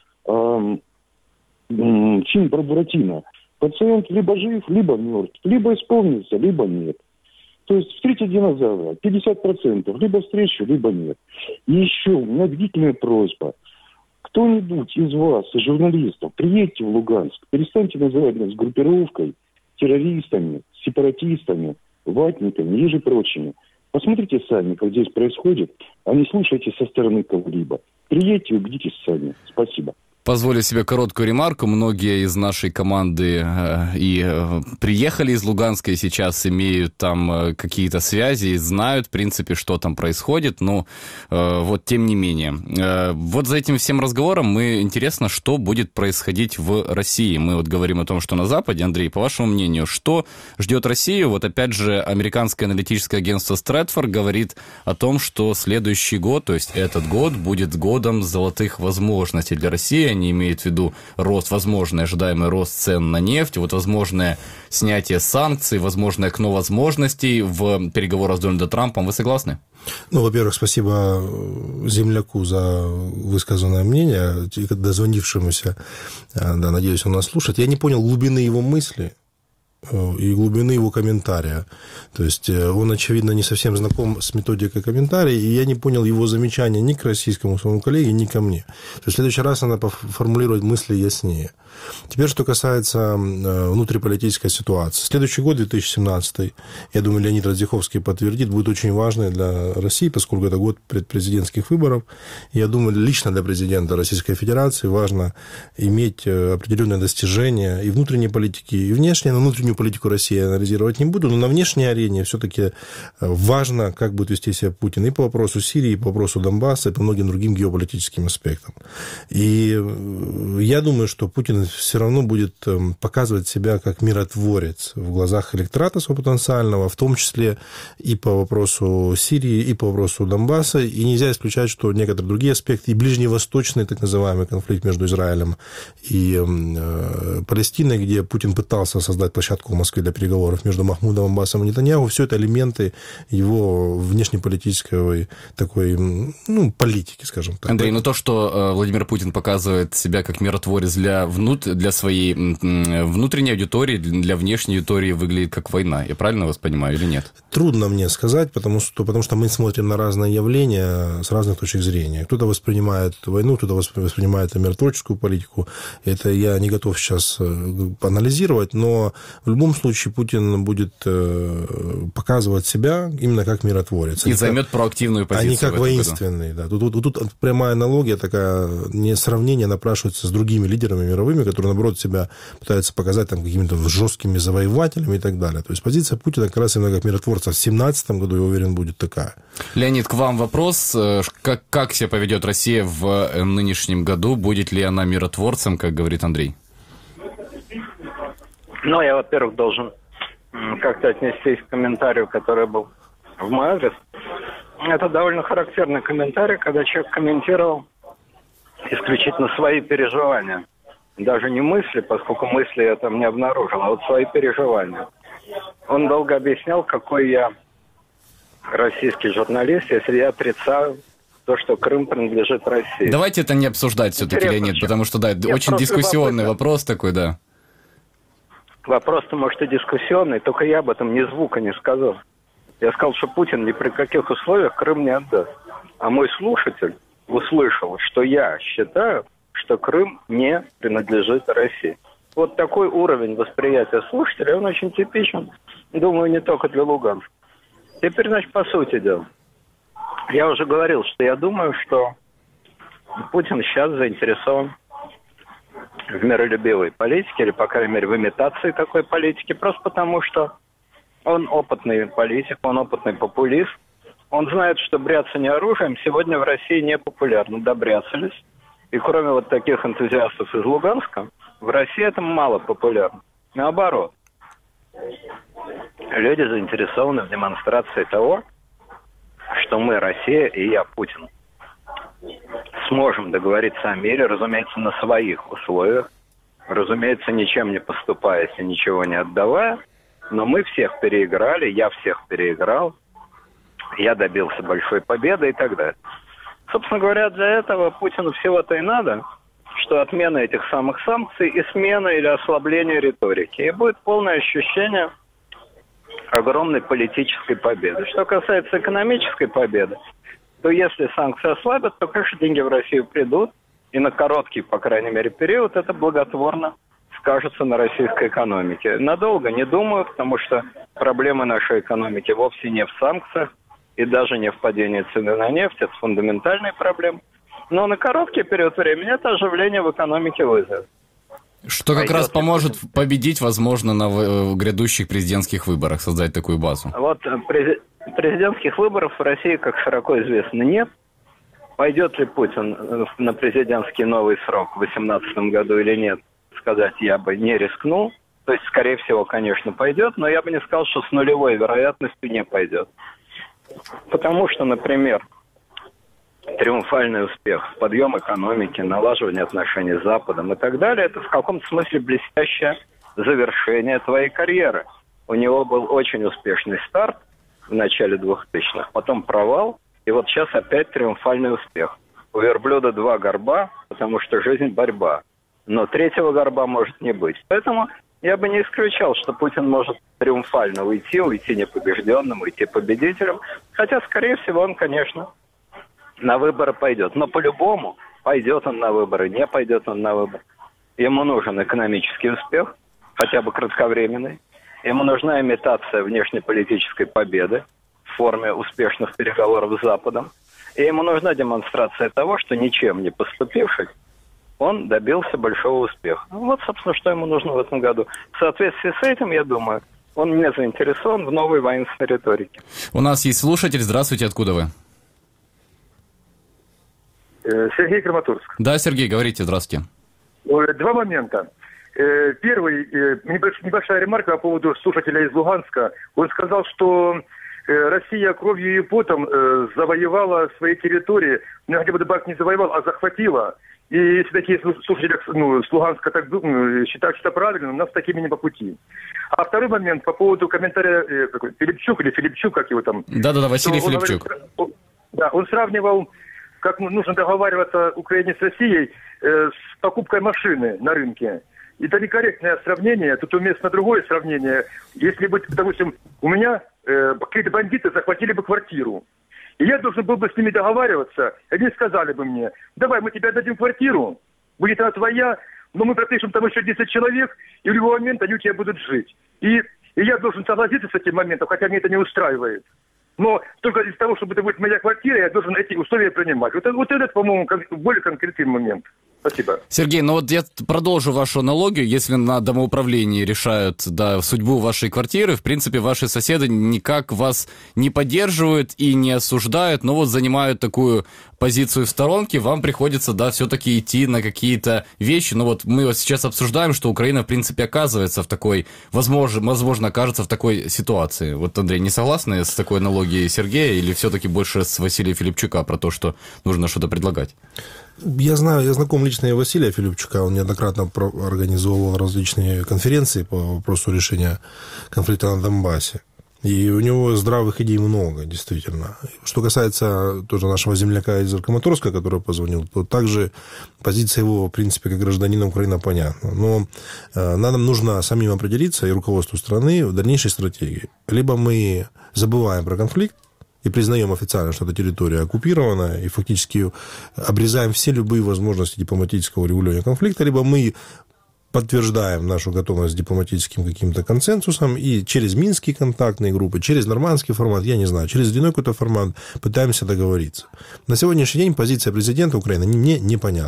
фильм про Буратино. Пациент либо жив, либо мертв, либо исполнится, либо нет. То есть встретить динозавра 50%, либо встречу, либо нет. И еще у меня длительная просьба. Кто-нибудь из вас, из журналистов, приедьте в Луганск, перестаньте называть нас группировкой, террористами, сепаратистами, ватниками и же прочими. Посмотрите сами, как здесь происходит, а не слушайте со стороны кого-либо. Приедьте и убедитесь сами. Спасибо. Позволю себе короткую ремарку. Многие из нашей команды приехали из Луганска и сейчас имеют там какие-то связи и знают, в принципе, что там происходит. Но вот тем не менее. Вот за этим всем разговором интересно, что будет происходить в России. Мы вот говорим о том, что на Западе. Андрей, по вашему мнению, что ждет Россию? Вот опять же, американское аналитическое агентство Стрэдфорд говорит о том, что следующий год, то есть этот год, будет годом золотых возможностей для России. Они имеют в виду возможный ожидаемый рост цен на нефть, возможное снятие санкций, возможное окно возможностей в переговорах с Дональдом Трампом. Вы согласны? Во-первых, спасибо земляку за высказанное мнение, дозвонившемуся, надеюсь, он нас слушает. Я не понял глубины его мысли и глубины его комментария. То есть он, очевидно, не совсем знаком с методикой комментария, и я не понял его замечания ни к российскому своему коллеге, ни ко мне. То есть в следующий раз надо формулировать мысли яснее. Теперь, что касается внутриполитической ситуации. Следующий год, 2017, я думаю, Леонид Радзиховский подтвердит, будет очень важный для России, поскольку это год предпрезидентских выборов. Я думаю, лично для президента Российской Федерации важно иметь определенные достижения и внутренней политики, и внешней. Но внутреннюю политику России я анализировать не буду, но на внешней арене все-таки важно, как будет вести себя Путин и по вопросу Сирии, и по вопросу Донбасса, и по многим другим геополитическим аспектам. И я думаю, что Путин все равно будет показывать себя как миротворец в глазах электората своего потенциального, в том числе и по вопросу Сирии, и по вопросу Донбасса. И нельзя исключать, что некоторые другие аспекты, и ближневосточный так называемый конфликт между Израилем и Палестиной, где Путин пытался создать площадку в Москве для переговоров между Махмудом Аббасом и Нетаньяху, все это элементы его внешнеполитической такой, политики, скажем так. Андрей, то, что Владимир Путин показывает себя как миротворец для своей внутренней аудитории, для внешней аудитории выглядит как война. Я правильно вас понимаю или нет? Трудно мне сказать, потому что мы смотрим на разные явления с разных точек зрения. Кто-то воспринимает войну, кто-то воспринимает миротворческую политику. Это я не готов сейчас анализировать, но в любом случае Путин будет показывать себя именно как миротворец. И займет проактивную позицию. А не как воинственный. Да. Тут прямая аналогия, такая не сравнение напрашивается с другими лидерами мировыми, которые, наоборот, себя пытаются показать там какими-то жесткими завоевателями и так далее. То есть позиция Путина как раз именно как миротворца в 2017 году, я уверен, будет такая. Леонид, к вам вопрос. Как себя поведет Россия в нынешнем году? Будет ли она миротворцем, как говорит Андрей? Я, во-первых, должен как-то отнестись к комментарию, который был в мой адрес. Это довольно характерный комментарий, когда человек комментировал исключительно свои переживания. Даже не мысли, поскольку мысли я там не обнаружил, а вот свои переживания. Он долго объяснял, какой я российский журналист, если я отрицаю то, что Крым принадлежит России. Давайте это не обсуждать все-таки, Леонид, потому что, очень дискуссионный вопрос такой, да. Вопрос-то, может, и дискуссионный, только я об этом ни звука не сказал. Я сказал, что Путин ни при каких условиях Крым не отдаст. А мой слушатель услышал, что я считаю, что Крым не принадлежит России. Вот такой уровень восприятия слушателя, он очень типичен, думаю, не только для Луганска. Теперь, по сути дела. Я уже говорил, что я думаю, что Путин сейчас заинтересован в миролюбивой политике, или, по крайней мере, в имитации такой политики, просто потому что он опытный политик, он опытный популист. Он знает, что бряцание оружием сегодня в России не популярно. Добряцались. И кроме вот таких энтузиастов из Луганска, в России это мало популярно. Наоборот. Люди заинтересованы в демонстрации того, что мы, Россия и я, Путин, сможем договориться о мире, разумеется, на своих условиях, разумеется, ничем не поступаясь и ничего не отдавая, но мы всех переиграли, я всех переиграл, я добился большой победы и так далее. Собственно говоря, для этого Путину всего-то и надо, что отмена этих самых санкций и смена или ослабление риторики. И будет полное ощущение огромной политической победы. Что касается экономической победы, то если санкции ослабят, то, конечно, деньги в Россию придут, и на короткий, по крайней мере, период это благотворно скажется на российской экономике. Надолго не думаю, потому что проблемы нашей экономики вовсе не в санкциях и даже не в падении цены на нефть, это фундаментальные проблемы. Но на короткий период времени это оживление в экономике вызовет. Что как раз поможет победить, возможно, на грядущих президентских выборах, создать такую базу. Вот президентских выборов в России, как широко известно, нет. Пойдет ли Путин на президентский новый срок в 2018 году или нет, сказать я бы не рискнул. То есть, скорее всего, конечно, пойдет, но я бы не сказал, что с нулевой вероятностью не пойдет. Потому что, например, триумфальный успех, подъем экономики, налаживание отношений с Западом и так далее, это в каком-то смысле блестящее завершение твоей карьеры. У него был очень успешный старт в начале 2000-х, потом провал, и вот сейчас опять триумфальный успех. У верблюда 2 горба, потому что жизнь – борьба. Но 3-го горба может не быть. Поэтому я бы не исключал, что Путин может триумфально уйти непобежденным, уйти победителем. Хотя, скорее всего, он, конечно, на выборы пойдет. Но по-любому, пойдет он на выборы, не пойдет он на выборы. Ему нужен экономический успех, хотя бы кратковременный. Ему нужна имитация внешнеполитической победы в форме успешных переговоров с Западом. И ему нужна демонстрация того, что ничем не поступивший, он добился большого успеха. Вот, собственно, что ему нужно в этом году. В соответствии с этим, я думаю, он не заинтересован в новой воинственной риторике. У нас есть слушатель. Здравствуйте, откуда вы? Сергей, Краматорск. Да, Сергей, говорите, здравствуйте. 2 момента. Первый, небольшая ремарка по поводу слушателя из Луганска. Он сказал, что Россия кровью и потом завоевала свои территории. Ну, хотя бы добавить не завоевала, а захватила. И если такие слушатели с Луганска так считают, что правильно, у нас с такими не по пути. А второй момент по поводу комментария Филипчук, как его там. Да-да-да, Василий Филипчук. Он сравнивал, как нужно договариваться Украине с Россией с покупкой машины на рынке. Это некорректное сравнение, тут уместно другое сравнение. Если бы, допустим, у меня какие-то бандиты захватили бы квартиру, и я должен был бы с ними договариваться, и они сказали бы мне: давай, мы тебе дадим квартиру, будет она твоя, но мы пропишем там еще 10 человек, и в любой момент они у тебя будут жить. И я должен согласиться с этим моментом, хотя мне это не устраивает. Но только из-за того, чтобы это будет моя квартира, я должен эти условия принимать. Вот этот, по-моему, более конкретный момент. Спасибо. Сергей, ну вот я продолжу вашу аналогию. Если на домоуправлении решают судьбу вашей квартиры, в принципе, ваши соседи никак вас не поддерживают и не осуждают, но вот занимают такую позицию в сторонке, вам приходится, все-таки идти на какие-то вещи. Ну вот мы сейчас обсуждаем, что Украина, в принципе, оказывается в такой, возможно, окажется в такой ситуации. Вот, Андрей, не согласны с такой аналогией Сергея или все-таки больше с Василия Филипчука про то, что нужно что-то предлагать? Я знаком лично и Василия Филипчука, он неоднократно организовывал различные конференции по вопросу решения конфликта на Донбассе. И у него здравых идей много, действительно. Что касается тоже нашего земляка из Краматорска, который позвонил, то также позиция его, в принципе, как гражданина Украины понятна. Но нам нужно самим определиться и руководству страны в дальнейшей стратегии. Либо мы забываем про конфликт и признаем официально, что эта территория оккупирована, и фактически обрезаем все любые возможности дипломатического регулирования конфликта, либо мы подтверждаем нашу готовность к дипломатическим каким-то консенсусам и через минские контактные группы, через нормандский формат, я не знаю, через длинный какой-то формат пытаемся договориться. На сегодняшний день позиция президента Украины мне непонятна.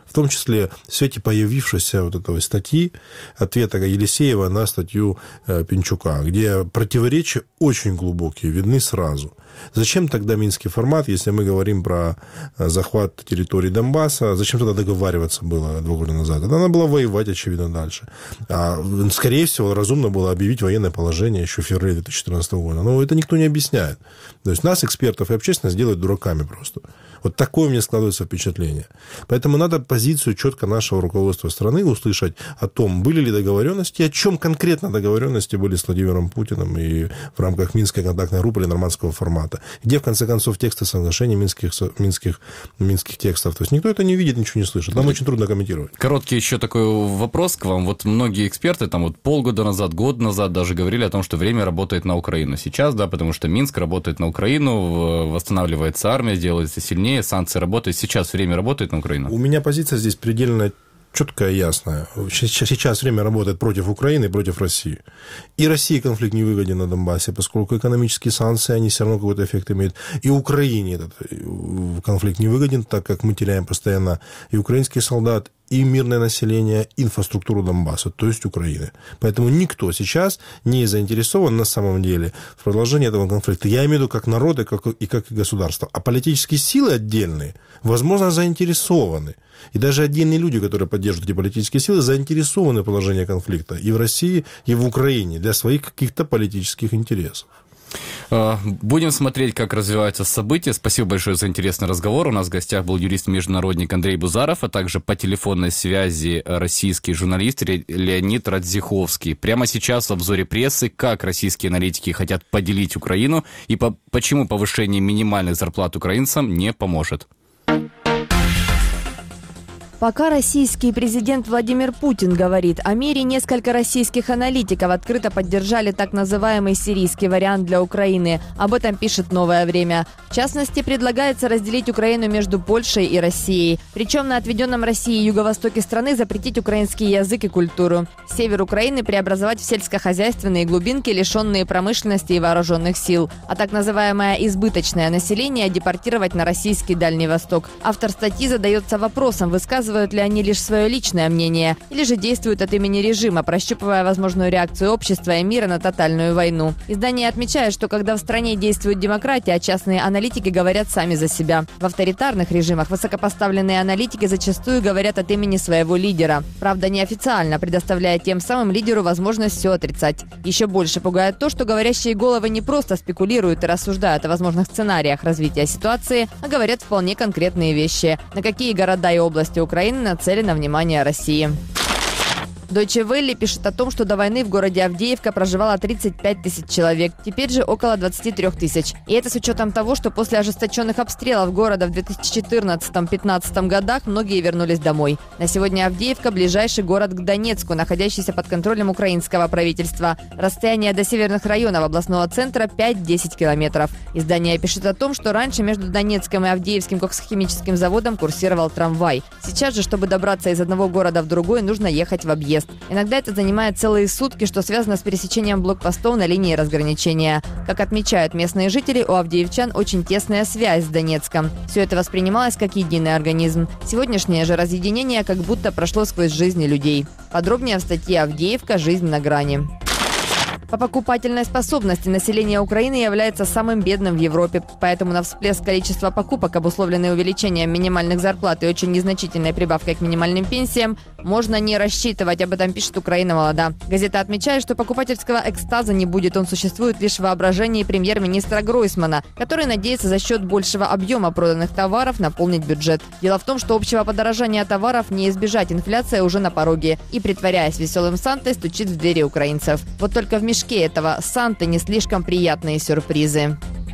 В том числе в свете появившейся вот этой статьи, ответа Елисеева на статью Пинчука, где противоречия очень глубокие, видны сразу. Зачем тогда минский формат, если мы говорим про захват территории Донбасса? Зачем тогда договариваться было 2 года назад? Тогда надо было воевать, очевидно, дальше. А, скорее всего, разумно было объявить военное положение еще в феврале 2014 года. Но это никто не объясняет. То есть нас, экспертов и общественность, делают дураками просто. Вот такое у меня складывается впечатление. Поэтому надо позицию четко нашего руководства страны услышать о том, были ли договоренности, о чем конкретно договоренности были с Владимиром Путиным и в рамках Минской контактной группы или нормандского формата. Где, в конце концов, тексты соглашений минских текстов. То есть никто это не видит, ничего не слышит. Нам очень трудно комментировать. Короткий еще такой вопрос к вам. Вот многие эксперты, там вот полгода назад, год назад даже говорили о том, что время работает на Украину. Сейчас, да, потому что Минск работает на Украину, восстанавливается армия, делается сильнее, санкции работают. Сейчас время работает на Украину? У меня позиция здесь предельно четкая и ясная. Сейчас время работает против Украины и против России. И России конфликт не выгоден на Донбассе, поскольку экономические санкции, они все равно какой-то эффект имеют. И Украине этот конфликт не выгоден, так как мы теряем постоянно и украинских солдат, и мирное население, инфраструктуру Донбасса, то есть Украины. Поэтому никто сейчас не заинтересован на самом деле в продолжении этого конфликта. Я имею в виду как народ и как государство. А политические силы отдельные, возможно, заинтересованы. И даже отдельные люди, которые поддерживают эти политические силы, заинтересованы в продолжении конфликта и в России, и в Украине для своих каких-то политических интересов. Будем смотреть, как развиваются события. Спасибо большое за интересный разговор. У нас в гостях был юрист-международник Андрей Бузаров, а также по телефонной связи российский журналист Леонид Радзиховский. Прямо сейчас в обзоре прессы, как российские аналитики хотят поделить Украину и почему повышение минимальных зарплат украинцам не поможет. Пока российский президент Владимир Путин говорит о мире, несколько российских аналитиков открыто поддержали так называемый сирийский вариант для Украины. Об этом пишет «Новое время». В частности, предлагается разделить Украину между Польшей и Россией. Причем на отведенном России юго-востоке страны запретить украинский язык и культуру. Север Украины преобразовать в сельскохозяйственные глубинки, лишенные промышленности и вооруженных сил. А так называемое избыточное население депортировать на российский Дальний Восток. Автор статьи задается вопросом, высказывают ли они лишь свое личное мнение, или же действуют от имени режима, прощупывая возможную реакцию общества и мира на тотальную войну. Издание отмечает, что когда в стране действует демократия, частные аналитики говорят сами за себя. В авторитарных режимах высокопоставленные аналитики зачастую говорят от имени своего лидера. Правда, неофициально, предоставляя тем самым лидеру возможность все отрицать. Еще больше пугает то, что говорящие головы не просто спекулируют и рассуждают о возможных сценариях развития ситуации, а говорят вполне конкретные вещи. На какие города и области Украины нацелено внимание России. Deutsche Welle пишет о том, что до войны в городе Авдеевка проживало 35 тысяч человек, теперь же около 23 тысяч. И это с учетом того, что после ожесточенных обстрелов города в 2014-2015 годах многие вернулись домой. На сегодня Авдеевка – ближайший город к Донецку, находящийся под контролем украинского правительства. Расстояние до северных районов областного центра 5-10 километров. Издание пишет о том, что раньше между Донецком и Авдеевским коксохимическим заводом курсировал трамвай. Сейчас же, чтобы добраться из одного города в другой, нужно ехать в объезд. Иногда это занимает целые сутки, что связано с пересечением блокпостов на линии разграничения. Как отмечают местные жители, у авдеевчан очень тесная связь с Донецком. Все это воспринималось как единый организм. Сегодняшнее же разъединение как будто прошло сквозь жизни людей. Подробнее в статье «Авдеевка. Жизнь на грани». По покупательной способности население Украины является самым бедным в Европе, поэтому на всплеск количества покупок, обусловленный увеличением минимальных зарплат и очень незначительной прибавкой к минимальным пенсиям, можно не рассчитывать. Об этом пишет «Украина молода». Газета отмечает, что покупательского экстаза не будет, он существует лишь в воображении премьер-министра Гройсмана, который надеется за счет большего объема проданных товаров наполнить бюджет. Дело в том, что общего подорожания товаров не избежать, инфляция уже на пороге и, притворяясь веселым Сантой, стучит в двери украинцев. Вот только в мешке этого Санты не слишком приятные сюрпризы.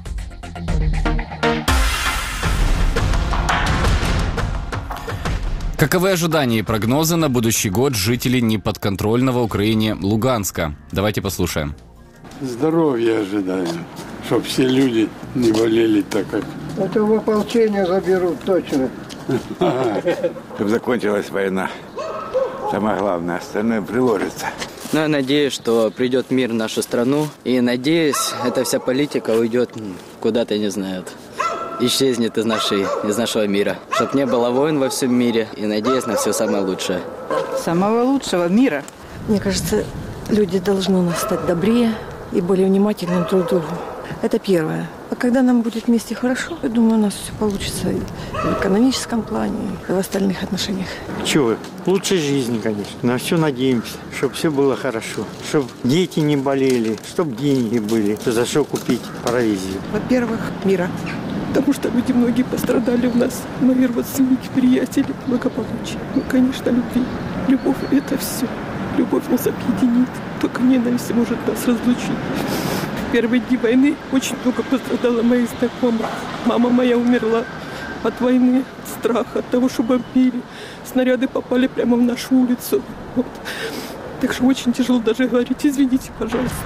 Каковы ожидания и прогнозы на будущий год жителей неподконтрольного Украине Луганска? Давайте послушаем. Здоровья ожидаю, чтобы все люди не болели так, как... Это в ополчение заберут точно. Чтобы закончилась война. Самое главное, остальное приложится. Но я надеюсь, что придет мир в нашу страну. И надеюсь, эта вся политика уйдет куда-то, не знаю, исчезнет из нашего мира. Чтоб не было войн во всем мире и надеюсь на все самое лучшее. Самого лучшего мира. Мне кажется, люди должны стать добрее и более внимательны друг к другу. Это первое. А когда нам будет вместе хорошо, я думаю, у нас все получится и в экономическом плане, и в остальных отношениях. Чего вы? Лучшей жизни, конечно. На все надеемся, чтобы все было хорошо. Чтобы дети не болели, чтобы деньги были, за что купить провизию. Во-первых, мира. Потому что люди многие пострадали у нас. Мои родственники, приятели, благополучие. Ну, конечно, любви. Любовь – это все. Любовь нас объединит. Только ненависть может нас разлучить. В первые дни войны очень много пострадало моих знакомых. Мама моя умерла от войны, от страха, от того, что бомбили. Снаряды попали прямо в нашу улицу. Вот. Так что очень тяжело даже говорить. Извините, пожалуйста.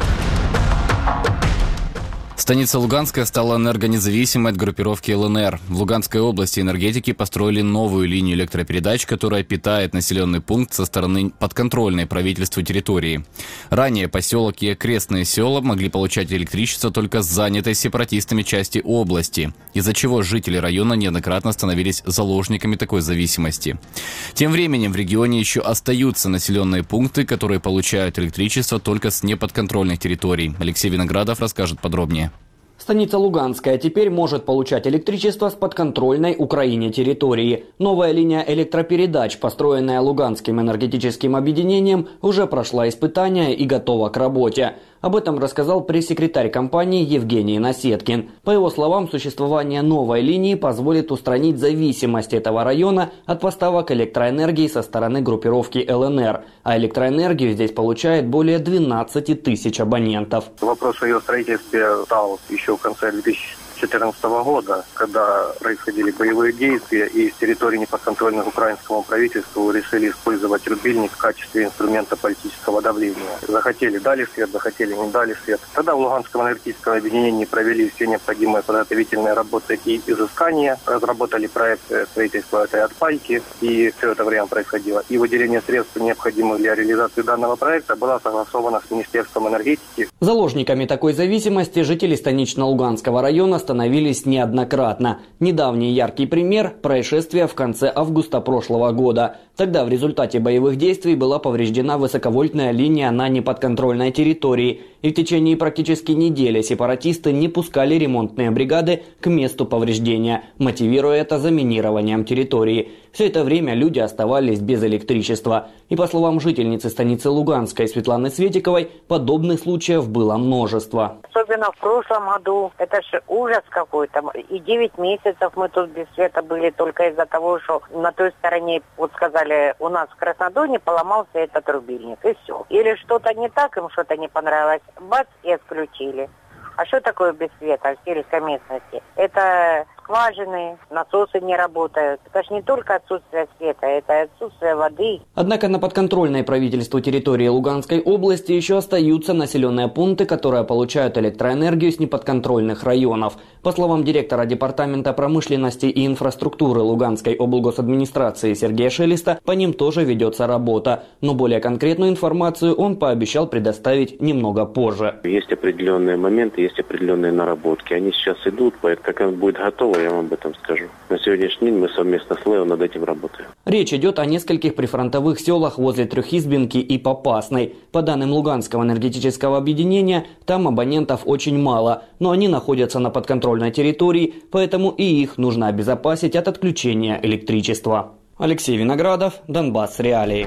Станица Луганская стала энергонезависимой от группировки ЛНР. В Луганской области энергетики построили новую линию электропередач, которая питает населенный пункт со стороны подконтрольной правительству территории. Ранее поселок и окрестные села могли получать электричество только с занятой сепаратистами части области, из-за чего жители района неоднократно становились заложниками такой зависимости. Тем временем в регионе еще остаются населенные пункты, которые получают электричество только с неподконтрольных территорий. Алексей Виноградов расскажет подробнее. Станица Луганская теперь может получать электричество с подконтрольной Украине территории. Новая линия электропередач, построенная Луганским энергетическим объединением, уже прошла испытания и готова к работе. Об этом рассказал пресс-секретарь компании Евгений Насеткин. По его словам, существование новой линии позволит устранить зависимость этого района от поставок электроэнергии со стороны группировки ЛНР. А электроэнергию здесь получает более 12 тысяч абонентов. Вопрос о ее строительстве стал еще в конце 2014 года, когда происходили боевые действия, и с территории неподконтрольных украинскому правительству решили использовать рубильник в качестве инструмента политического давления. Захотели — дали свет, захотели — не дали свет. Тогда в Луганском энергетическом объединении провели все необходимые подготовительные работы и изыскания, разработали проект строительства этой отпайки, и все это время происходило. И выделение средств, необходимых для реализации данного проекта, было согласовано с Министерством энергетики. Заложниками такой зависимости жители Станично-Луганского района становились неоднократно. Недавний яркий пример – происшествие в конце августа прошлого года. Тогда в результате боевых действий была повреждена высоковольтная линия на неподконтрольной территории. И в течение практически недели сепаратисты не пускали ремонтные бригады к месту повреждения, мотивируя это заминированием территории. Все это время люди оставались без электричества. И по словам жительницы станицы Луганской Светланы Светиковой, подобных случаев было множество. Особенно в прошлом году. Это же ужас какой-то. И 9 месяцев мы тут без света были только из-за того, что на той стороне, вот сказали, у нас в Краснодоне поломался этот рубильник. И все. Или что-то не так, им что-то не понравилось. Бац, и отключили. А что такое без света в сельской местности? Это скважины, насосы не работают. Это же не только отсутствие света, это отсутствие воды. Однако на подконтрольной правительству территории Луганской области еще остаются населенные пункты, которые получают электроэнергию с неподконтрольных районов. По словам директора Департамента промышленности и инфраструктуры Луганской облгосадминистрации Сергея Шелеста, по ним тоже ведется работа. Но более конкретную информацию он пообещал предоставить немного позже. Есть определенные моменты, есть определенные наработки. Они сейчас идут, как он будет готово, я вам об этом скажу. На сегодняшний день мы совместно с Лео над этим работаем. Речь идет о нескольких прифронтовых селах возле Трехизбинки и Попасной. По данным Луганского энергетического объединения, там абонентов очень мало, но они находятся на подконтрольной территории, поэтому и их нужно обезопасить от отключения электричества. Алексей Виноградов, Донбасс Реалии.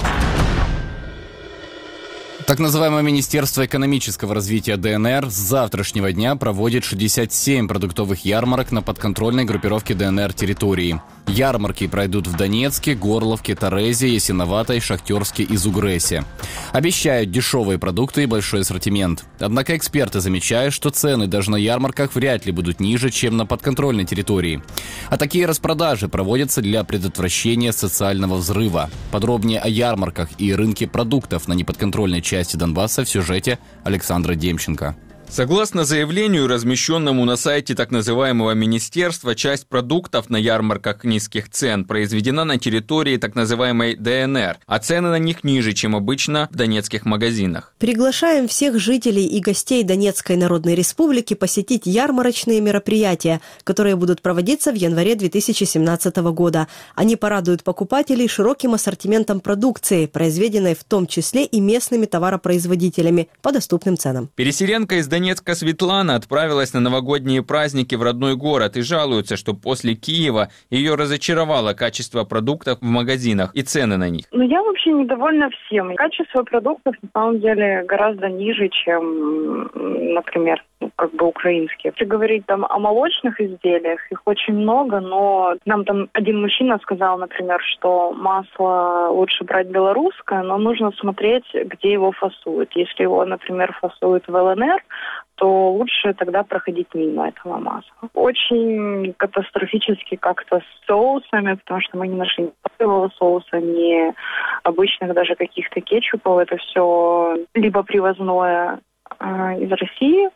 Так называемое Министерство экономического развития ДНР с завтрашнего дня проводит 67 продуктовых ярмарок на подконтрольной группировке ДНР территории. Ярмарки пройдут в Донецке, Горловке, Торезе, Ясиноватой, Шахтерске и Зугрессе. Обещают дешевые продукты и большой ассортимент. Однако эксперты замечают, что цены даже на ярмарках вряд ли будут ниже, чем на подконтрольной территории. А такие распродажи проводятся для предотвращения социального взрыва. Подробнее о ярмарках и рынке продуктов на неподконтрольной части Донбасса в сюжете Александра Демченко. Согласно заявлению, размещенному на сайте так называемого министерства, часть продуктов на ярмарках низких цен произведена на территории так называемой ДНР, а цены на них ниже, чем обычно в донецких магазинах. Приглашаем всех жителей и гостей Донецкой Народной Республики посетить ярмарочные мероприятия, которые будут проводиться в январе 2017 года. Они порадуют покупателей широким ассортиментом продукции, произведенной в том числе и местными товаропроизводителями по доступным ценам. Переселенка из Донецка Светлана отправилась на новогодние праздники в родной город и жалуется, что после Киева ее разочаровало качество продуктов в магазинах и цены на них. Я вообще недовольна всем. Качество продуктов на самом деле гораздо ниже, чем, например, украинские. Если говорить о молочных изделиях, их очень много, но нам там один мужчина сказал, например, что масло лучше брать белорусское, но нужно смотреть, где его фасуют. Если его, например, фасуют в ЛНР, то лучше тогда проходить мимо этого масла. Очень катастрофически как-то с соусами, потому что мы не нашли ни соевого соуса, ни обычных даже каких-то кетчупов. Это все либо привозное из России.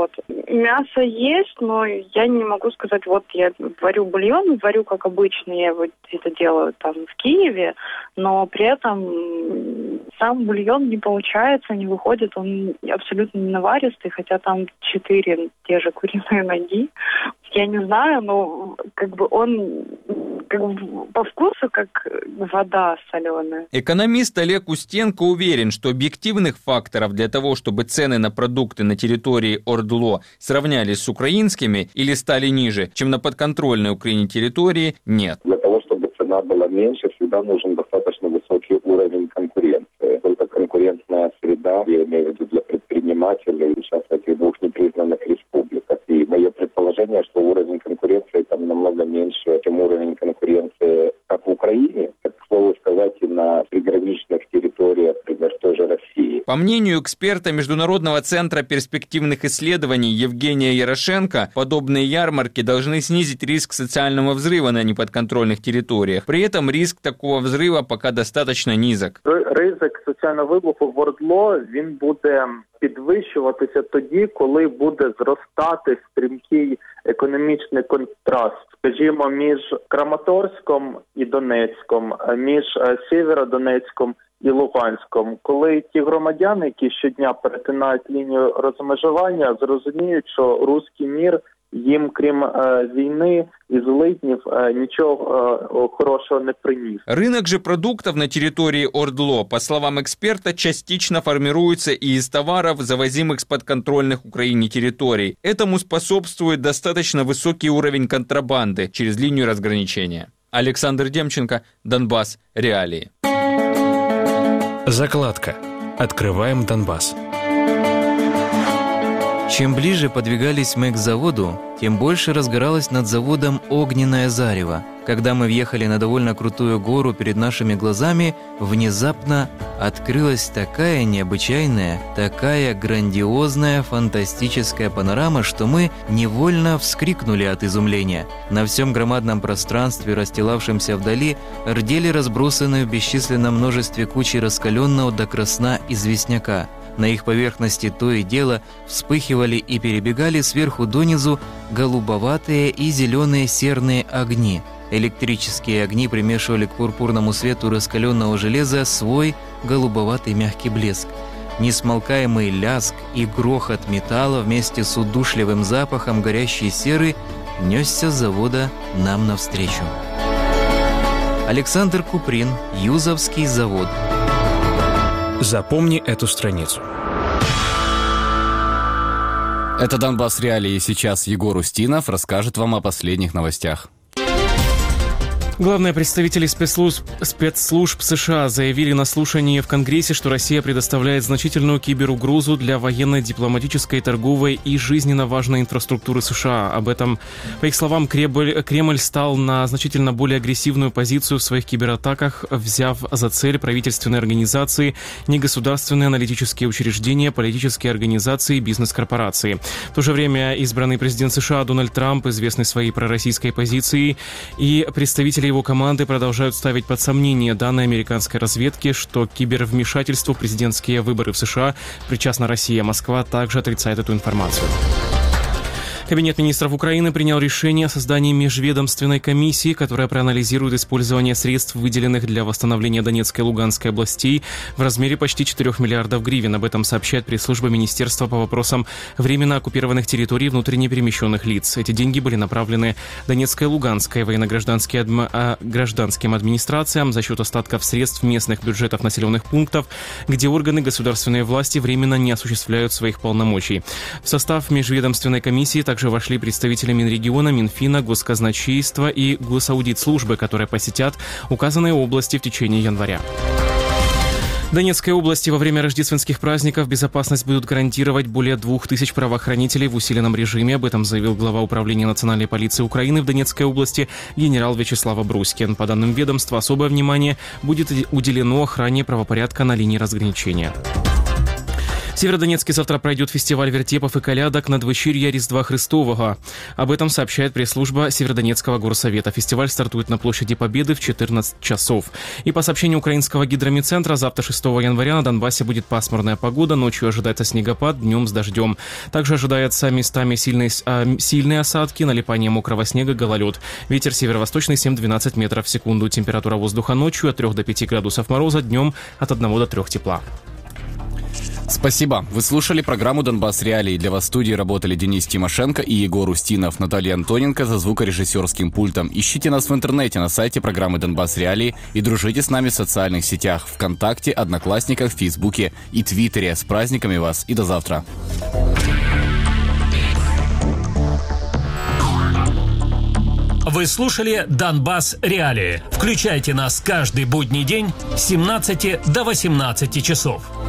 Мясо есть, но я не могу сказать, я варю бульон, варю как обычно, я это делаю там в Киеве, но при этом сам бульон не получается, не выходит, он абсолютно не наваристый, хотя там 4 те же куриные ноги. Я не знаю, но он по вкусу как вода соленая. Экономист Олег Устенко уверен, что объективных факторов для того, чтобы цены на продукты на территории ОРДЛО сравнялись с украинскими или стали ниже, чем на подконтрольной Украине территории, нет. Для того, чтобы цена была меньше, всегда нужен достаточно высокий уровень конкуренции. Только конкурентная среда, я имею в виду для предпринимателей, сейчас в этих двух непризнанных республиках. И мое предположение, что уровень конкуренции там намного меньше, чем уровень конкуренции как в Украине, так, к слову сказать, и на приграничных территориях, например, той же России. По мнению эксперта Международного центра перспективных исследований Евгения Ярошенко, подобные ярмарки должны снизить риск социального взрыва на неподконтрольных территориях. При этом риск такого взрыва пока достаточно низок. Ризик соціального вибуху в ОРДЛО, він буде підвищуватися тоді, коли буде зростати стрімкий економічний контраст, скажімо, між Краматорськом і Донецьком, між Сєвєродонецьком і Луганськом, коли ті громадяни, які щодня перетинають лінію розмежування, зрозуміють, що руський мір їм, крім війни і злиднів, ничего хорошего не принес. Рынок же продуктов на территории ОРДЛО, по словам эксперта, частично формируется и из товаров, завозимых с подконтрольных Украине территорий. Этому способствует достаточно высокий уровень контрабанды через линию разграничения. Александр Демченко, Донбасс. Реалии. Закладка. Открываем Донбасс. Чем ближе подвигались мы к заводу, тем больше разгоралось над заводом огненное зарево. Когда мы въехали на довольно крутую гору перед нашими глазами, внезапно открылась такая необычайная, такая грандиозная, фантастическая панорама, что мы невольно вскрикнули от изумления. На всем громадном пространстве, расстилавшемся вдали, рдели разбросанные в бесчисленном множестве кучи раскаленного до красна известняка. На их поверхности то и дело вспыхивали и перебегали сверху донизу голубоватые и зеленые серные огни. Электрические огни примешивали к пурпурному свету раскаленного железа свой голубоватый мягкий блеск. Несмолкаемый лязг и грохот металла вместе с удушливым запахом горящей серы несся с завода нам навстречу. Александр Куприн, Юзовский завод. Запомни эту страницу. Это Донбасс Реалии. Сейчас Егор Устинов расскажет вам о последних новостях. Главные представители спецслужб США заявили на слушании в Конгрессе, что Россия предоставляет значительную киберугрозу для военной, дипломатической, торговой и жизненно важной инфраструктуры США. Об этом, по их словам, Кремль стал на значительно более агрессивную позицию в своих кибератаках, взяв за цель правительственные организации, негосударственные аналитические учреждения, политические организации и бизнес-корпорации. В то же время избранный президент США Дональд Трамп, известный своей пророссийской позицией, и представители представители его команды продолжают ставить под сомнение данные американской разведки, что к кибервмешательству в президентские выборы в США причастна Россия. Москва также отрицает эту информацию. Кабинет министров Украины принял решение о создании межведомственной комиссии, которая проанализирует использование средств, выделенных для восстановления Донецкой и Луганской областей в размере почти 4 миллиардов гривен. Об этом сообщает пресс-служба Министерства по вопросам временно оккупированных территорий и внутренне перемещенных лиц. Эти деньги были направлены Донецкой и Луганской гражданским администрациям за счет остатков средств местных бюджетов населенных пунктов, где органы государственной власти временно не осуществляют своих полномочий. В состав межведомственной комиссии также вошли представители Минрегиона, Минфина, Госказначейства и Госаудитслужбы, которые посетят указанные области в течение января. В Донецкой области во время рождественских праздников безопасность будут гарантировать более 2000 правоохранителей в усиленном режиме. Об этом заявил глава управления национальной полиции Украины в Донецкой области генерал Вячеслав Абруськин. По данным ведомства, особое внимание будет уделено охране правопорядка на линии разграничения. В Северодонецке завтра пройдет фестиваль вертепов и колядок надвечір'я Різдва Христового. Об этом сообщает пресс-служба Северодонецкого горсовета. Фестиваль стартует на площади Победы в 14 часов. И по сообщению украинского гидромедцентра, завтра 6 января на Донбассе будет пасмурная погода, ночью ожидается снегопад, днем с дождем. Также ожидается местами сильные осадки, налипание мокрого снега, гололед. Ветер северо-восточный 7-12 метров в секунду. Температура воздуха ночью от 3 до 5 градусов мороза, днем от 1 до 3 тепла. Спасибо. Вы слушали программу «Донбасс Реалии». Для вас в студии работали Денис Тимошенко и Егор Устинов, Наталья Антоненко за звукорежиссерским пультом. Ищите нас в интернете на сайте программы «Донбасс Реалии» и дружите с нами в социальных сетях ВКонтакте, Одноклассниках, Фейсбуке и Твиттере. С праздниками вас и до завтра. Вы слушали «Донбасс Реалии». Включайте нас каждый будний день с 17 до 18 часов.